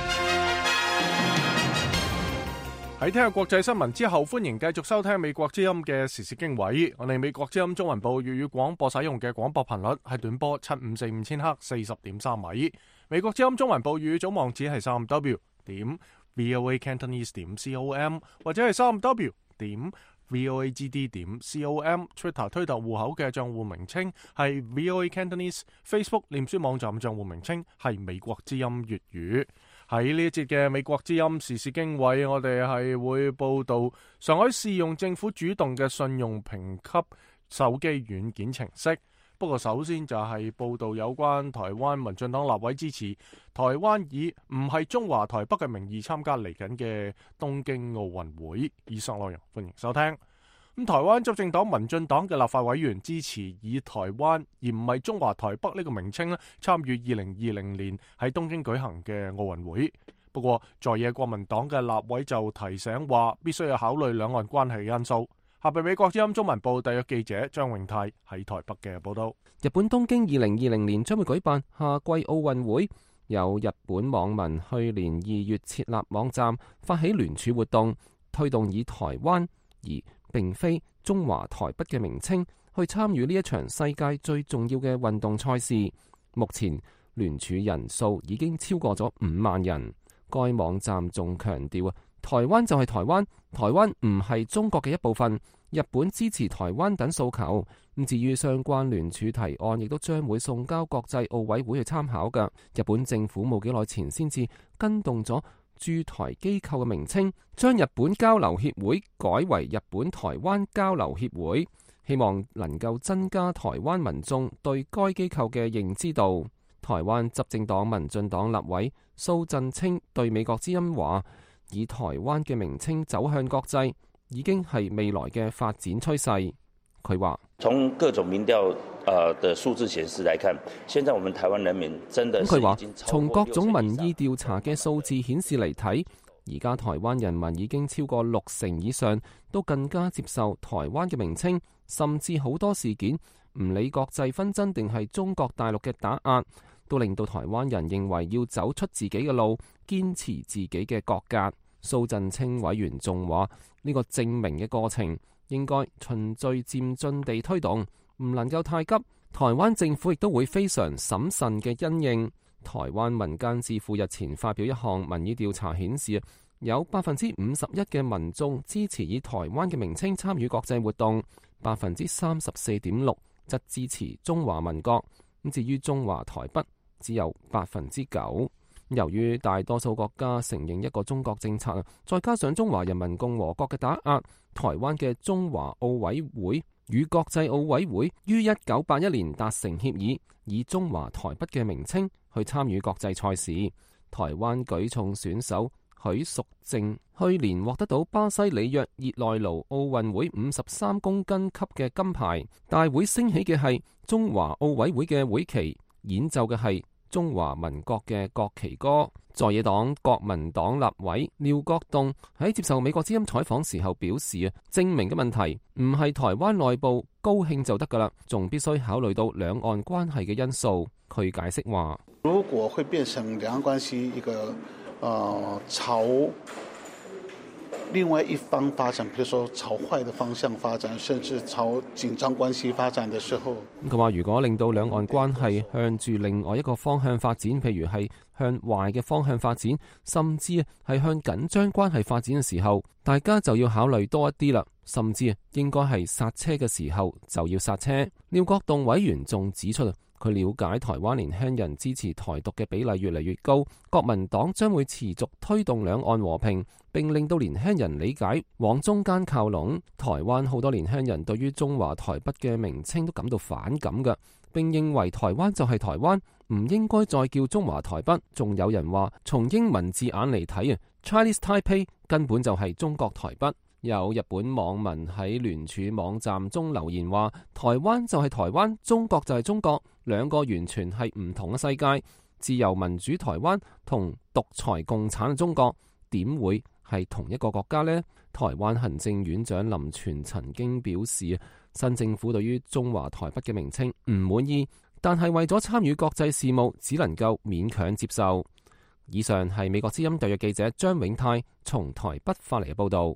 喺聽下國際新聞之後，歡迎繼續收聽美國之音嘅時事經緯。我哋美國之音中文部粵語廣播使用嘅廣播頻率係短波七五四五千赫四十點三米。美國之音中文部粵語總網址係三 w 點 voa cantonese 點 com 或者係三 w 點 voa gd 點 com。 Twitter 推特戶口嘅賬戶名稱係 voa cantonese。 Facebook 臉書網站賬戶名稱係美國之音粵語。喺呢一節嘅美國之音時事經緯，我哋係會報道上海試用政府主動嘅信用評級手機軟件程式。不過首先就係報道有關台灣民進黨立委支持台灣以唔係中華台北嘅名義參加嚟緊嘅東京奧運會。以上內容歡迎收聽。咁台灣執政黨民進黨嘅立法委員支持以台灣而唔係中華台北呢個名稱咧參與二零二零年喺東京舉行嘅奧運會。不過在野國民黨嘅立委就提醒話，必須要考慮兩岸關係因素。下邊美國之音中文部特約記者張永泰喺台北嘅報道。 日本東京二零二零年將會舉辦夏季奧運會，有日本網民去年二月設立網站，發起聯署活動，推動以台灣而並非中華台北嘅名稱去參與呢一場世界最重要嘅運動賽事。目前聯署人數已經超過咗五萬人。該網站仲強調啊，台灣就係台灣，台灣唔係中國嘅一部分。日本支持台灣等訴求。咁至於相關聯署提案，亦都將會送交國際奧委會去參考㗎。日本政府冇幾耐前先至跟動咗駐台機構嘅名稱，將日本交流協會改為日本台灣交流協會，希望能夠增加台灣民眾對該機構嘅認知度。台灣執政黨民進黨立委蘇震清對美國之音話，以台灣嘅名稱走向國際已經係未來嘅發展趨勢。佢話： 從各種民調誒的數字顯示來看，現在我們台灣人民真的。 佢話：從各種民意調查嘅數字顯示嚟睇，而家台灣人民已經超過六成以上都更加接受台灣嘅名稱，甚至好多事件唔理國際紛爭定係中國大陸嘅打壓，都令到台灣人認為要走出自己嘅路，堅持自己嘅國格。蘇震清委員仲話：呢個證明嘅過程應該循序漸進地推動，唔能夠太急。台灣政府亦都會非常審慎嘅因應。台灣民間智庫日前發表一項民意調查顯示，有百分之五十一嘅民眾支持以台灣嘅名稱參與國際活動，百分之三十四點六則支持中華民國。咁至於中華台北，只有百分之九。由於大多數國家承認一個中國政策，再加上中華人民共和國嘅打壓，台灣嘅中華奧委會與國際奧委會於一九八一年達成協議，以中華台北嘅名稱去參與國際賽事。台灣舉重選手許淑淨去年獲得到巴西里約熱內盧奧運會五十三公斤級嘅金牌。大會升起嘅係中華奧委會嘅會旗，演奏嘅係中華民國嘅國旗歌。在野黨國民黨立委廖國棟喺接受美國之音採訪時候表示啊，證明嘅問題唔係台灣內部高興就得噶啦，仲必須考慮到兩岸關係嘅因素。佢解釋話： 如果會變成兩岸關係一個，呃，朝另外一方發展，譬如說朝壞的方向發展，甚至朝緊張關係發展的時候， 佢話如果令到兩岸關係向住另外一個方向發展，譬如係向壞嘅方向發展，甚至係向緊張關係發展嘅時候，大家就要考慮多一啲啦，甚至應該係剎車嘅時候就要剎車。廖國棟委員仲指出，佢了解台灣年輕人支持台獨嘅比例越嚟越高，國民黨將會持續推動兩岸和平，並令到年輕人理解往中間靠攏。台灣好多年輕人對於中華台北嘅名稱都感到反感嘅， 並認為台灣就係台灣，唔應該再叫中華台北。仲有人話，從英文字眼嚟睇啊 ，Chinese Taipei 根本就係中國台北。有日本網民喺聯署網站中留言話，台灣就係台灣，中國就係中國，兩個完全係唔同嘅世界。自由民主台灣同獨裁共產嘅中國點會係同一個國家呢？台灣行政院長林全曾經表示，新政府對於中華台北嘅名稱唔滿意，但係為咗參與國際事務，只能夠勉強接受。以上係美國之音特約記者張永泰從台北發嚟嘅報道。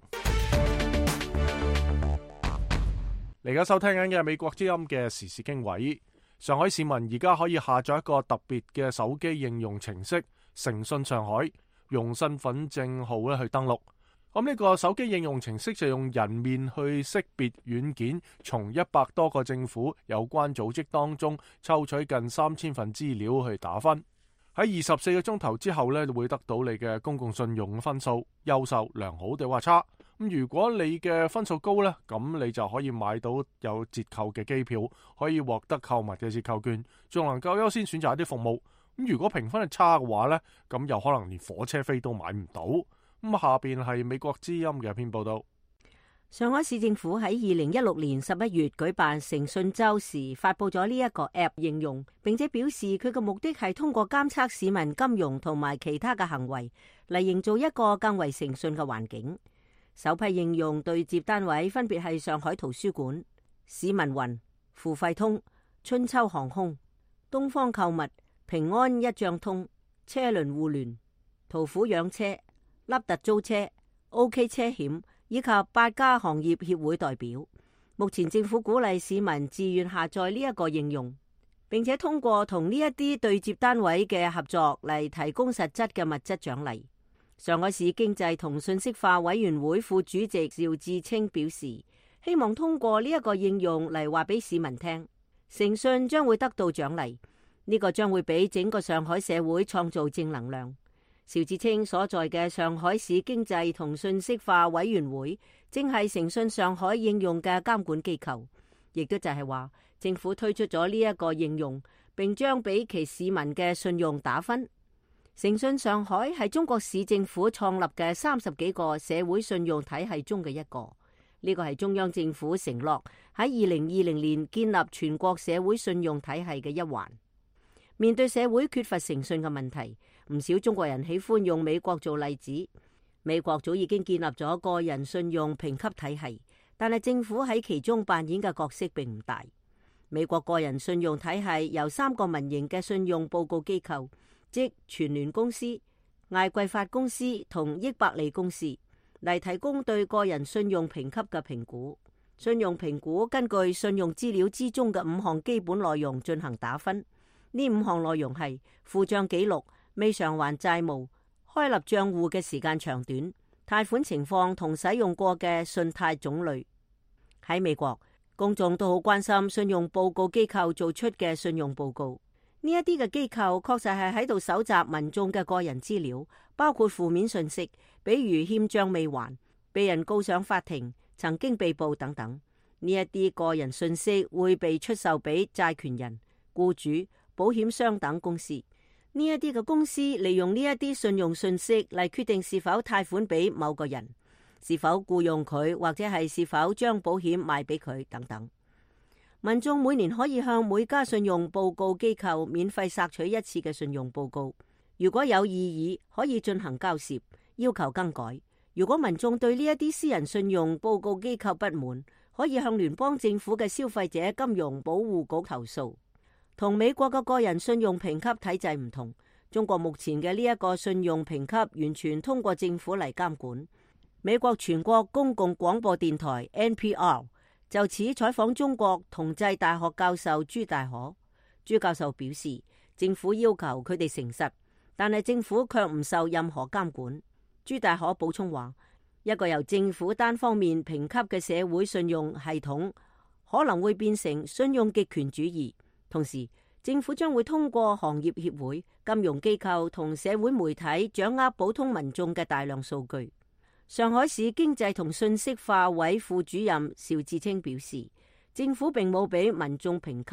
嚟緊收聽緊嘅美國之音嘅時事經緯。上海市民而家可以下載一個特別嘅手機應用程式誠信上海，用身份證號咧去登錄。咁呢個手機應用程式就用人面去識別軟件，從一百多個政府有關組織當中抽取近三千份資料去打分。喺二十四個鐘頭之後咧，會得到你嘅公共信用分數，優秀、良好定話差。咁如果你嘅分數高呢，咁你就可以買到有折扣嘅機票，可以獲得購物嘅折扣券，仲能夠優先選擇一啲服務。咁如果評分係差嘅話呢，咁有可能連火車飛都買唔到。咁下邊係美國之音嘅一篇報道。 上海市政府喺二零一六年十一月舉辦誠信週時，發佈咗呢一個 App 應用，並且表示佢嘅目的係通過監測市民金融同埋其他嘅行為，嚟營造一個更為誠信嘅環境。首批應用對接單位分別係上海圖書館、市民雲、付費通、春秋航空、東方購物、平安一賬通、車輪互聯、途虎養車、凹特租車、OK 車險以及八家行業協會代表。目前政府鼓勵市民自願下載呢一個應用，並且通過同呢一啲對接單位嘅合作嚟提供實質嘅物質獎勵。上海市經濟同信息化委員會副主席趙志清表示，希望通過呢一個應用嚟話俾市民聽，誠信將會得到獎勵，呢個將會俾整個上海社會創造正能量。趙志清所在嘅上海市經濟同信息化委員會正係誠信上海應用嘅監管機構，亦都就係話政府推出咗呢一個應用，並將俾其市民嘅信用打分。誠信上海係中國市政府創立嘅三十幾個社會信用體系中嘅一個，呢個係中央政府承諾喺二零二零年建立全國社會信用體系嘅一環。面對社會缺乏誠信嘅問題，唔少中國人喜歡用美國做例子。美國早已經建立咗個人信用評級體系，但係政府喺其中扮演嘅角色並唔大。美國個人信用體系由三個民營嘅信用報告機構，即全聯公司、艾桂發公司同益百利公司嚟提供對個人信用評級嘅評估。信用評估根據信用資料之中嘅五項基本內容進行打分。呢五項內容係付賬記錄、未償還債務、開立賬戶嘅時間長短、貸款情況同使用過嘅信貸種類。喺美國，公眾都好關心信用報告機構做出嘅信用報告。呢一啲嘅機構確實係喺度搜集民眾嘅個人資料，包括負面信息，比如欠賬未還、被人告上法庭、曾經被捕等等。呢一啲個人信息會被出售俾債權人、僱主、保險商等公司。呢一啲嘅公司利用呢一啲信用信息嚟決定是否貸款俾某個人，是否僱用佢，或者係是否將保險賣俾佢等等。民眾每年可以向每家信用報告機構免費索取一次嘅信用報告。如果有異議，可以進行交涉，要求更改。如果民眾對呢一啲私人信用報告機構不滿，可以向聯邦政府嘅消費者金融保護局投訴。同美國嘅個人信用評級體制唔同，中國目前嘅呢一個信用評級完全通過政府嚟監管。美國全國公共廣播電台 N P R 就此採訪中國同濟大學教授朱大可。朱教授表示，政府要求佢哋誠實，但係政府卻唔受任何監管。朱大可補充話，一個由政府單方面評級嘅社會信用系統可能會變成信用極權主義。同時，政府將會通過行業協會、金融機構同社會媒體掌握普通民眾嘅大量數據。上海市經濟同信息化委副主任邵志清表示，政府並冇俾民眾評級，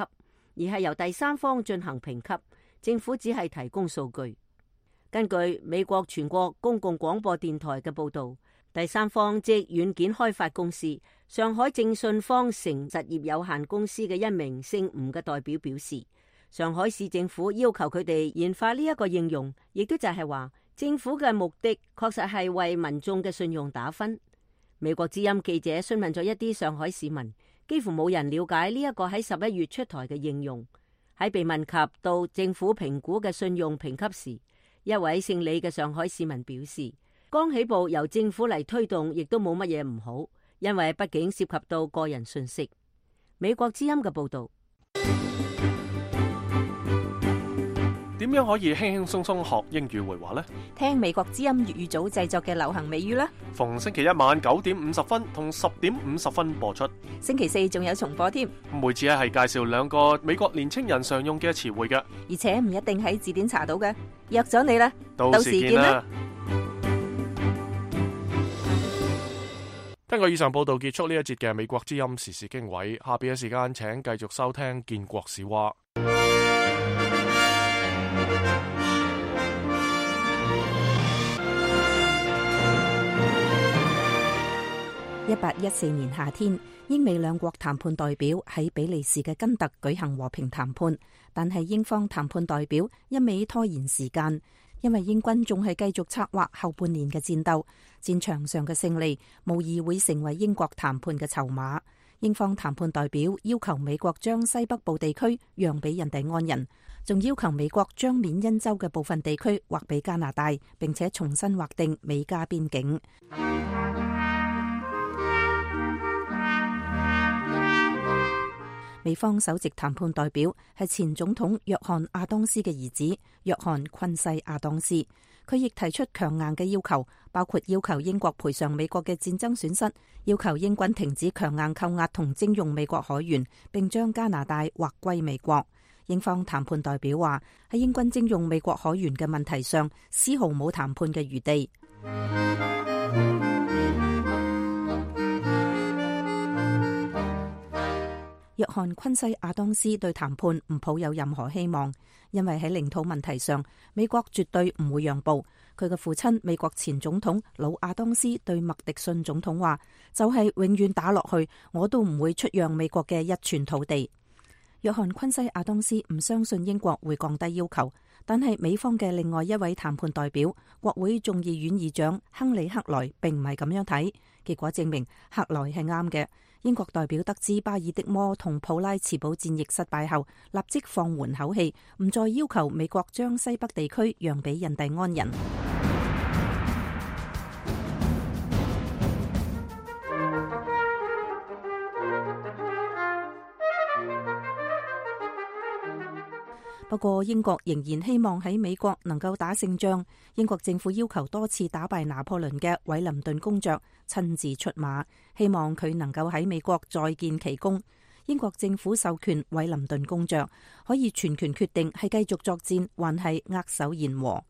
而係由第三方進行評級，政府只係提供數據。根據美國全國公共廣播電台嘅報導，第三方即軟件開發公司上海正信方程實業有限公司嘅一名姓吳嘅代表表示，上海市政府要求佢哋研發呢一個應用，亦都就係話政府嘅目的確實係為民眾嘅信用打分。美國之音記者詢問咗一啲上海市民，幾乎冇人了解呢一個喺十一月出台嘅應用。喺被問及到政府評估嘅信用評級時，一位姓李嘅上海市民表示，剛起步由政府嚟推動亦都冇乜嘢唔好，因為畢竟涉及到個人信息。美國之音嘅報導。 點樣可以輕輕鬆鬆學英語會話呢？ 聽美國之音粵語組製作嘅流行美語啦。 逢星期一晚九點五十分同十點五十分播出。 星期四仲有重播添。 每次咧係介紹兩個美國年青人常用嘅詞彙嘅， 而且唔一定喺字典查到嘅。約咗你啦， 到時見啦。根據以上報道結束呢一節嘅美國之音時事經緯，下邊嘅時間請繼續收聽建國史話。 一八一四年夏天，英美兩國談判代表喺比利時嘅根特舉行和平談判，但係英方談判代表一味拖延時間，因為英軍仲係繼續策劃後半年嘅戰鬥，戰場上嘅勝利無疑會成為英國談判嘅籌碼。英方談判代表要求美國將西北部地區讓俾印第安人，仲要求美國將緬因州嘅部分地區劃俾加拿大，並且重新劃定美加邊境。美方首席談判代表係前總統約翰亞當斯嘅兒子約翰昆西亞當斯，佢亦提出強硬嘅要求，包括要求英國賠償美國嘅戰爭損失，要求英軍停止強硬扣押同徵用美國海員，並將加拿大劃歸美國。英方談判代表話，喺英軍徵用美國海員嘅問題上，絲毫冇談判嘅餘地。約翰昆西亞當斯對談判唔抱有任何希望，因為喺領土問題上，美國絕對唔會讓步。佢嘅父親美國前總統老亞當斯對麥迪遜總統話，就係永遠打落去，我都唔會出讓美國嘅一寸土地。約翰昆西亞當斯唔相信英國會降低要求，但係美方嘅另外一位談判代表國會眾議院議長亨利克萊並唔係咁樣睇，結果證明克萊係啱嘅。英國代表得知巴爾的摩同普拉茨堡戰役失敗後，立即放緩口氣，唔再要求美國將西北地區讓俾印第安人。不過英國仍然希望喺美國能夠打勝仗。英國政府要求多次打敗拿破崙嘅韋林頓公爵親自出馬，希望佢能夠喺美國再建奇功。英國政府授權韋林頓公爵可以全權決定係繼續作戰，還係握手言和。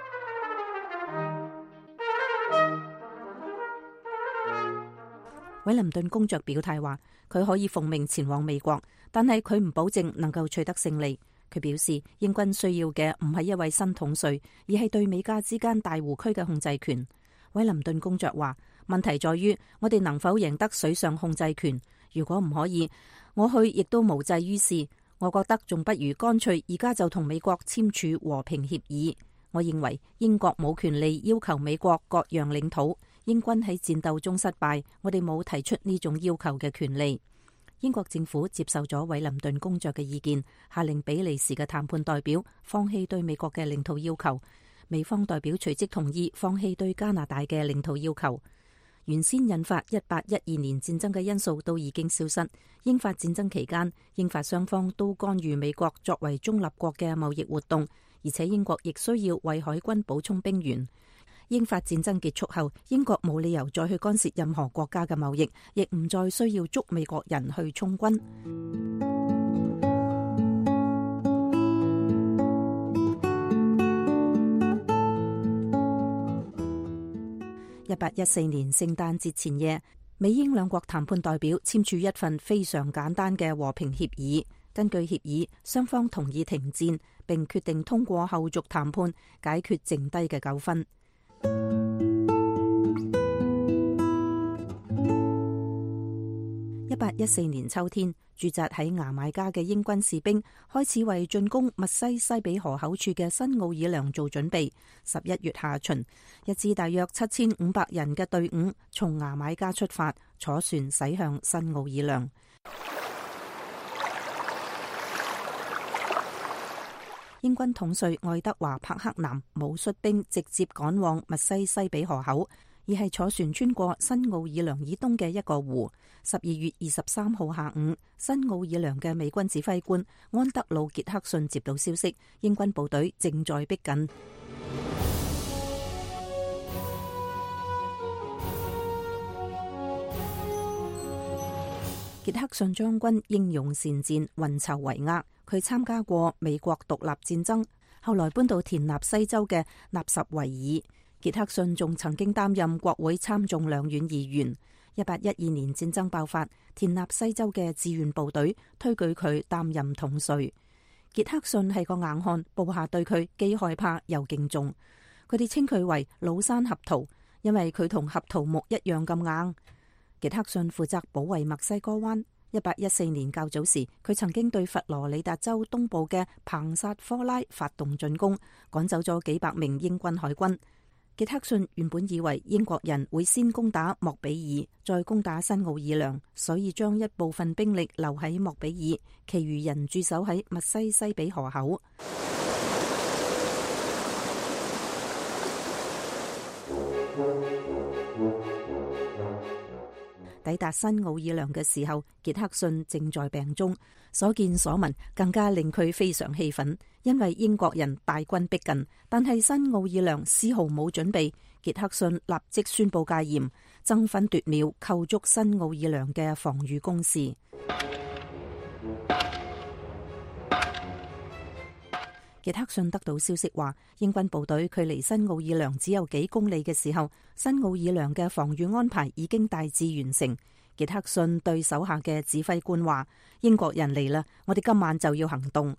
韋林頓公爵表態話，佢可以奉命前往美國，但係佢唔保證能夠取得勝利。佢表示，英軍需要嘅唔係一位新統帥，而係對美加之間大湖區嘅控制權。韋林頓公爵話，問題在於我哋能否贏得水上控制權。如果唔可以，我去亦都無濟於事。我覺得仲不如乾脆而家就同美國簽署和平協議。我認為英國冇權利要求美國割讓領土。英軍喺戰鬥中失敗，我哋冇提出呢種要求嘅權利。英國政府接受咗韋林頓公爵嘅意見，下令比利時嘅談判代表放棄對美國嘅領土要求。美方代表隨即同意放棄對加拿大嘅領土要求。原先引發一八一二年戰爭嘅因素都已經消失。英法戰爭期間，英法雙方都干預美國作為中立國嘅貿易活動，而且英國亦需要為海軍補充兵員。英法戰爭結束後，英國冇理由再去干涉任何國家嘅貿易，亦唔再需要捉美國人去充軍。一八一四年聖誕節前夜，美英兩國談判代表簽署一份非常簡單嘅和平協議。 根據協議，雙方同意停戰，並決定通過後續談判解決剩低嘅糾紛。一八一四年秋天，駐紮喺牙買加嘅英軍士兵開始為進攻密西西比河口處嘅新奧爾良做準備。十一月下旬，一支大約七千五百人嘅隊伍從牙買加出發，坐船駛向新奧爾良。英軍統帥愛德華柏克南冇率兵直接趕往密西西比河口，而係坐船穿過新奧爾良以東嘅一個湖。十二月二十三號下午，新奧爾良嘅美軍指揮官安德魯傑克遜接到消息，英軍部隊正在逼近。傑克遜將軍英勇善戰，運籌帷幄。佢參加過美國獨立戰爭，後來搬到田納西州嘅納什維爾。傑克遜仲曾經擔任國會參眾兩院議員。一八一二年戰爭爆發，田納西州嘅志願部隊推舉佢擔任統帥。傑克遜係個硬漢，部下對佢既害怕又敬重。佢哋稱佢為老山合桃，因為佢同合桃木一樣咁硬。傑克遜負責保衛墨西哥灣。一八一四年較早時，佢曾經對佛羅里達州東部嘅彭薩科拉發動進攻，趕走咗幾百名英軍海軍。傑克遜原本以為英國人會先攻打莫比爾，再攻打新奧爾良，所以將一部分兵力留喺莫比爾，其餘人駐守喺密西西比河口。抵達新奧爾良嘅時候，傑克遜正在病中，所見所聞更加令佢非常氣憤，因為英國人大軍逼近，但係新奧爾良絲毫冇準備。傑克遜立即宣布戒嚴，爭分奪秒構築新奧爾良嘅防禦工事。傑克遜得到消息話，英軍部隊距離新奧爾良只有幾公里嘅時候，新奧爾良嘅防禦安排已經大致完成。傑克遜對手下嘅指揮官話：英國人嚟啦，我哋今晚就要行動。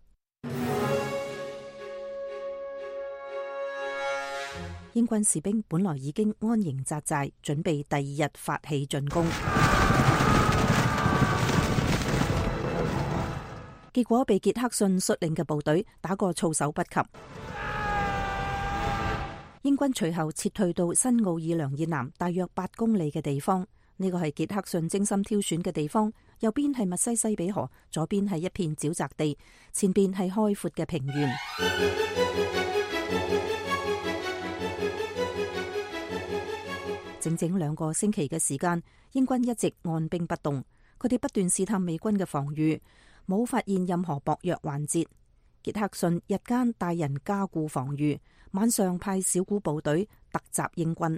英軍士兵本來已經安營紮寨，準備第二日發起進攻。結果被傑克遜率領嘅部隊打個措手不及。英軍隨後撤退到新奧爾良以南大約八公里嘅地方，呢個係傑克遜精心挑選嘅地方。右邊係密西西比河，左邊係一片沼澤地，前邊係開闊嘅平原。整整兩個星期嘅時間，英軍一直按兵不動，佢哋不斷試探美軍嘅防禦，冇發現任何薄弱環節。傑克遜日間帶人加固防禦，晚上派小股部隊突襲英軍。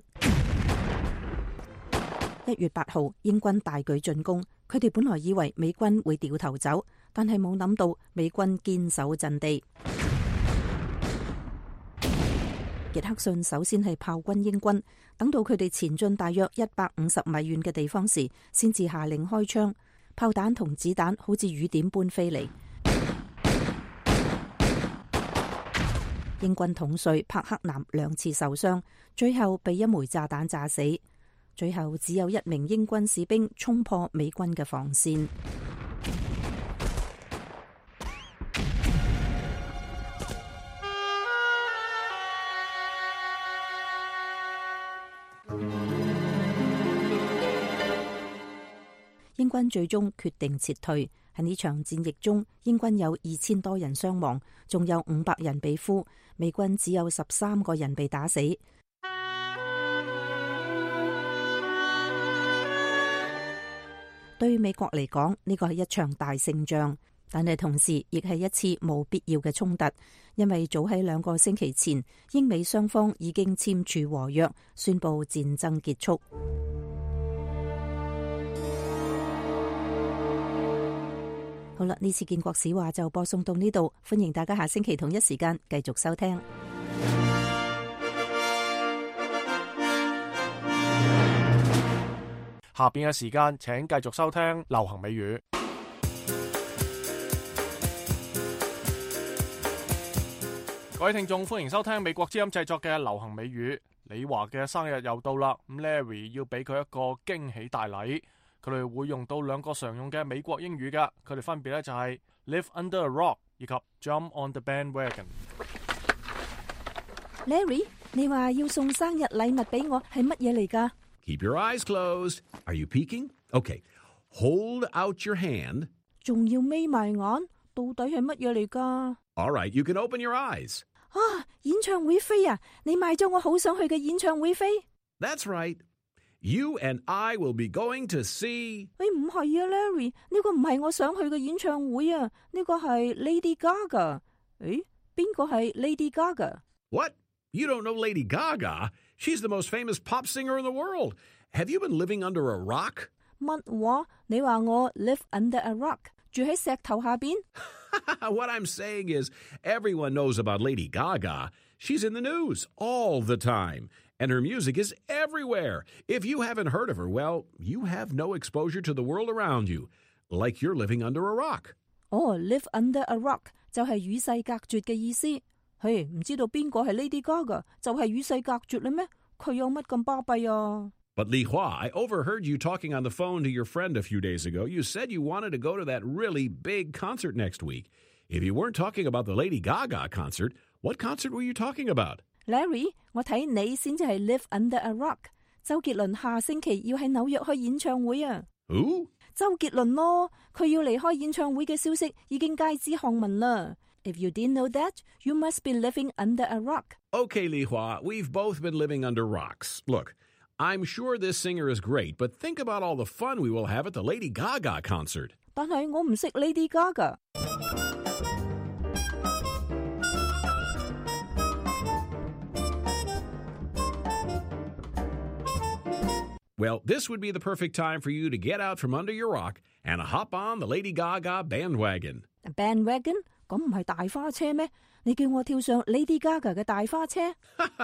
一月八號，英軍大舉進攻，佢哋本來以為美軍會掉頭走，但係冇諗到美軍堅守陣地。傑克遜首先係炮轟英軍，等到佢哋前進大約一百五十米遠嘅地方時，先至下令開槍。炮彈同子彈好似雨點般飛嚟。英軍統帥柏克南兩次受傷，最後被一枚炸彈炸死。最後只有一名英軍士兵衝破美軍嘅防線。英軍最終決定撤退。喺呢場戰役中，英軍有二千多人傷亡，仲有五百人被俘，美軍只有十三個人被打死。對美國嚟講，呢個係一場大勝仗，但係同時亦係一次冇必要嘅衝突，因為早喺兩個星期前，英美雙方已經簽署和約，宣布戰爭結束。好啦，呢次建國史話就播送到呢度，歡迎大家下星期同一時間繼續收聽。 下邊嘅時間，請繼續收聽流行美語。 各位聽眾，歡迎收聽美國之音製作嘅流行美語。李華嘅生日又到啦，咁 Larry 要俾佢一個驚喜大禮。佢哋會用到兩個常用嘅美國英語噶，佢哋分別咧就係 Live under a rock 以及 Jump on the bandwagon。 Larry， 你話要送生日禮物俾我係乜嘢嚟噶？ Keep your eyes closed. Are you peeking? Okay. Hold out your hand. 仲要眯埋眼，到底係乜嘢嚟噶？ All right, you can open your eyes. 啊，演唱會飛啊！你買咗我好想去嘅演唱會飛？ That's right. You and I will be going to see... 誒，唔係啊 ，Larry， 呢個唔係我想去嘅演唱會啊，呢個係 Lady Gaga。誒，邊個係 Lady Gaga？ What? You don't know Lady Gaga? She's the most famous pop singer in the world. Have you been living under a rock? 乜話？你話我 live under a rock， 住喺石頭下邊？ What I'm saying is, everyone knows about Lady Gaga. She's in the news all the time, and her music is everywhere. If you haven't heard of her, well, you have no exposure to the world around you, like you're living under a rock. 哦 live under a rock 就係與世隔絕嘅意思。嘿，唔知道邊個係 Lady Gaga， 就係與世隔絕啦咩？佢有乜咁巴閉啊？ But Li Hua, I overheard you talking on the phone to your friend a few days ago. You said you wanted to go to that really big concert next week. If you weren't talking about the Lady Gaga concert, what concert were you talking about? Larry， 我睇你先至係 live under a rock。周杰倫下星期要喺紐約開演唱會啊。 Who？ 周杰倫咯，佢要離開演唱會嘅消息已經街知巷聞啦。If you didn't know that, you must be living under a rock. Okay, Li Hua, we've both been living under rocks. Look, I'm sure this singer is great, but think about all the fun we will have at the Lady Gaga concert. 但係我唔識 Lady Gaga。 Well, this would be the perfect time for you to get out from under your rock and hop on the Lady Gaga bandwagon. Bandwagon？ 咁唔係大花車咩？你叫我跳上 Lady Gaga 嘅大花車？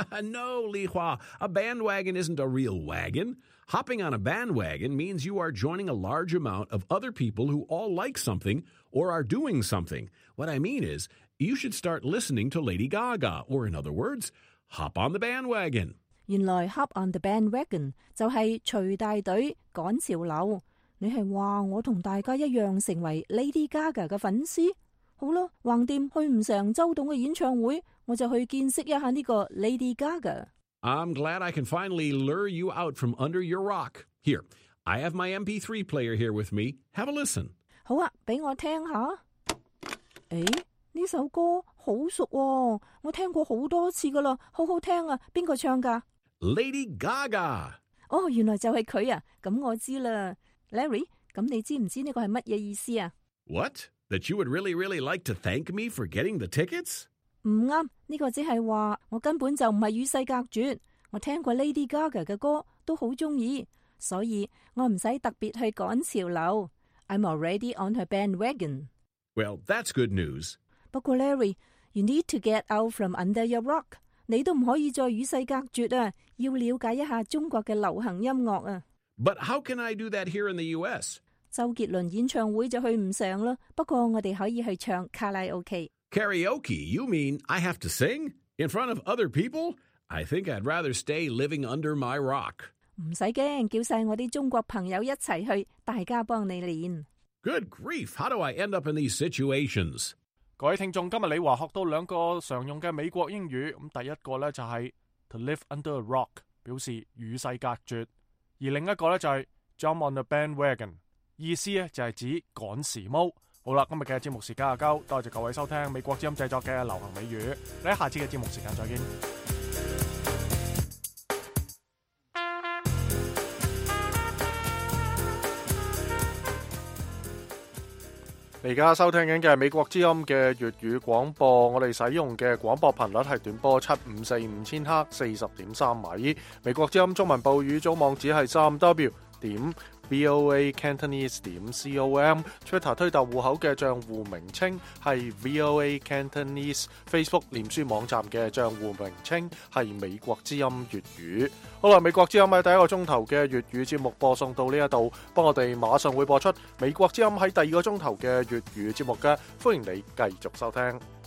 No, Li Hua, a bandwagon isn't a real wagon. Hopping on a bandwagon means you are joining a large amount of other people who all like something or are doing something. What I mean is, you should start listening to Lady Gaga, or in other words, hop on the bandwagon. 原來 hop on the bandwagon 就係隨大隊趕潮流。你係話我同大家一樣成為 Lady Gaga 嘅粉絲？好啦，橫掂去唔成周董嘅演唱會，我就去見識一下呢個 Lady Gaga。 I'm glad I can finally lure you out from under your rock. Here, I have my M P three player here with me. Have a listen. 好啊，俾我聽下。誒，呢首歌好熟喎，我聽過好多次噶啦，好好聽啊！邊個唱噶？ Lady Gaga。 哦，原來就係佢啊！咁我知啦。Larry， 咁你知唔知呢個係乜嘢意思啊？ What? That you would really, really like to thank me for getting the tickets? 唔啱，呢個只係話我根本就唔係與世隔絕。我聽過 Lady Gaga 嘅歌，都好中意，所以我唔使特別去趕潮流。I'm already on her bandwagon. Well, that's good news. 不過 Larry, you need to get out from under your rock. 你都唔可以再與世隔絕啊！要了解一下中國嘅流行音樂啊。 But how can I do that here in the U S? 周杰倫演唱會就去唔成啦，不過我哋可以去唱卡拉 OK。 Karaoke? You mean I have to sing? In front of other people? I think I'd rather stay living under my rock. 唔使驚，叫晒我啲中國朋友一齊去，大家幫你練。 Good grief, how do I end up in these situations? 各位聽眾，今日李華學到兩個常用嘅美國英語，咁第一個咧就係 to live under a rock， 表示與世隔絕，而另一個咧就係 jump on the bandwagon， 意思咧就係指趕時髦。好啦，今日嘅節目時間就夠，多謝各位收聽美國之音製作嘅流行美語，你喺下次嘅節目時間再見。你而家收聽緊嘅係美國之音嘅粵語廣播，我哋使用嘅廣播頻率係短波七五四五千赫四十點三米。美國之音中文部語組網址係三 W 點 V O A Cantonese 點 com。Twitter 推特戶口嘅賬戶名稱係 V O A Cantonese。Facebook 臉書網站嘅賬戶名稱係美國之音粵語。好啦，美國之音喺第一個鐘頭嘅粵語節目播送到呢一度，幫我哋馬上會播出美國之音喺第二個鐘頭嘅粵語節目嘅，歡迎你繼續收聽。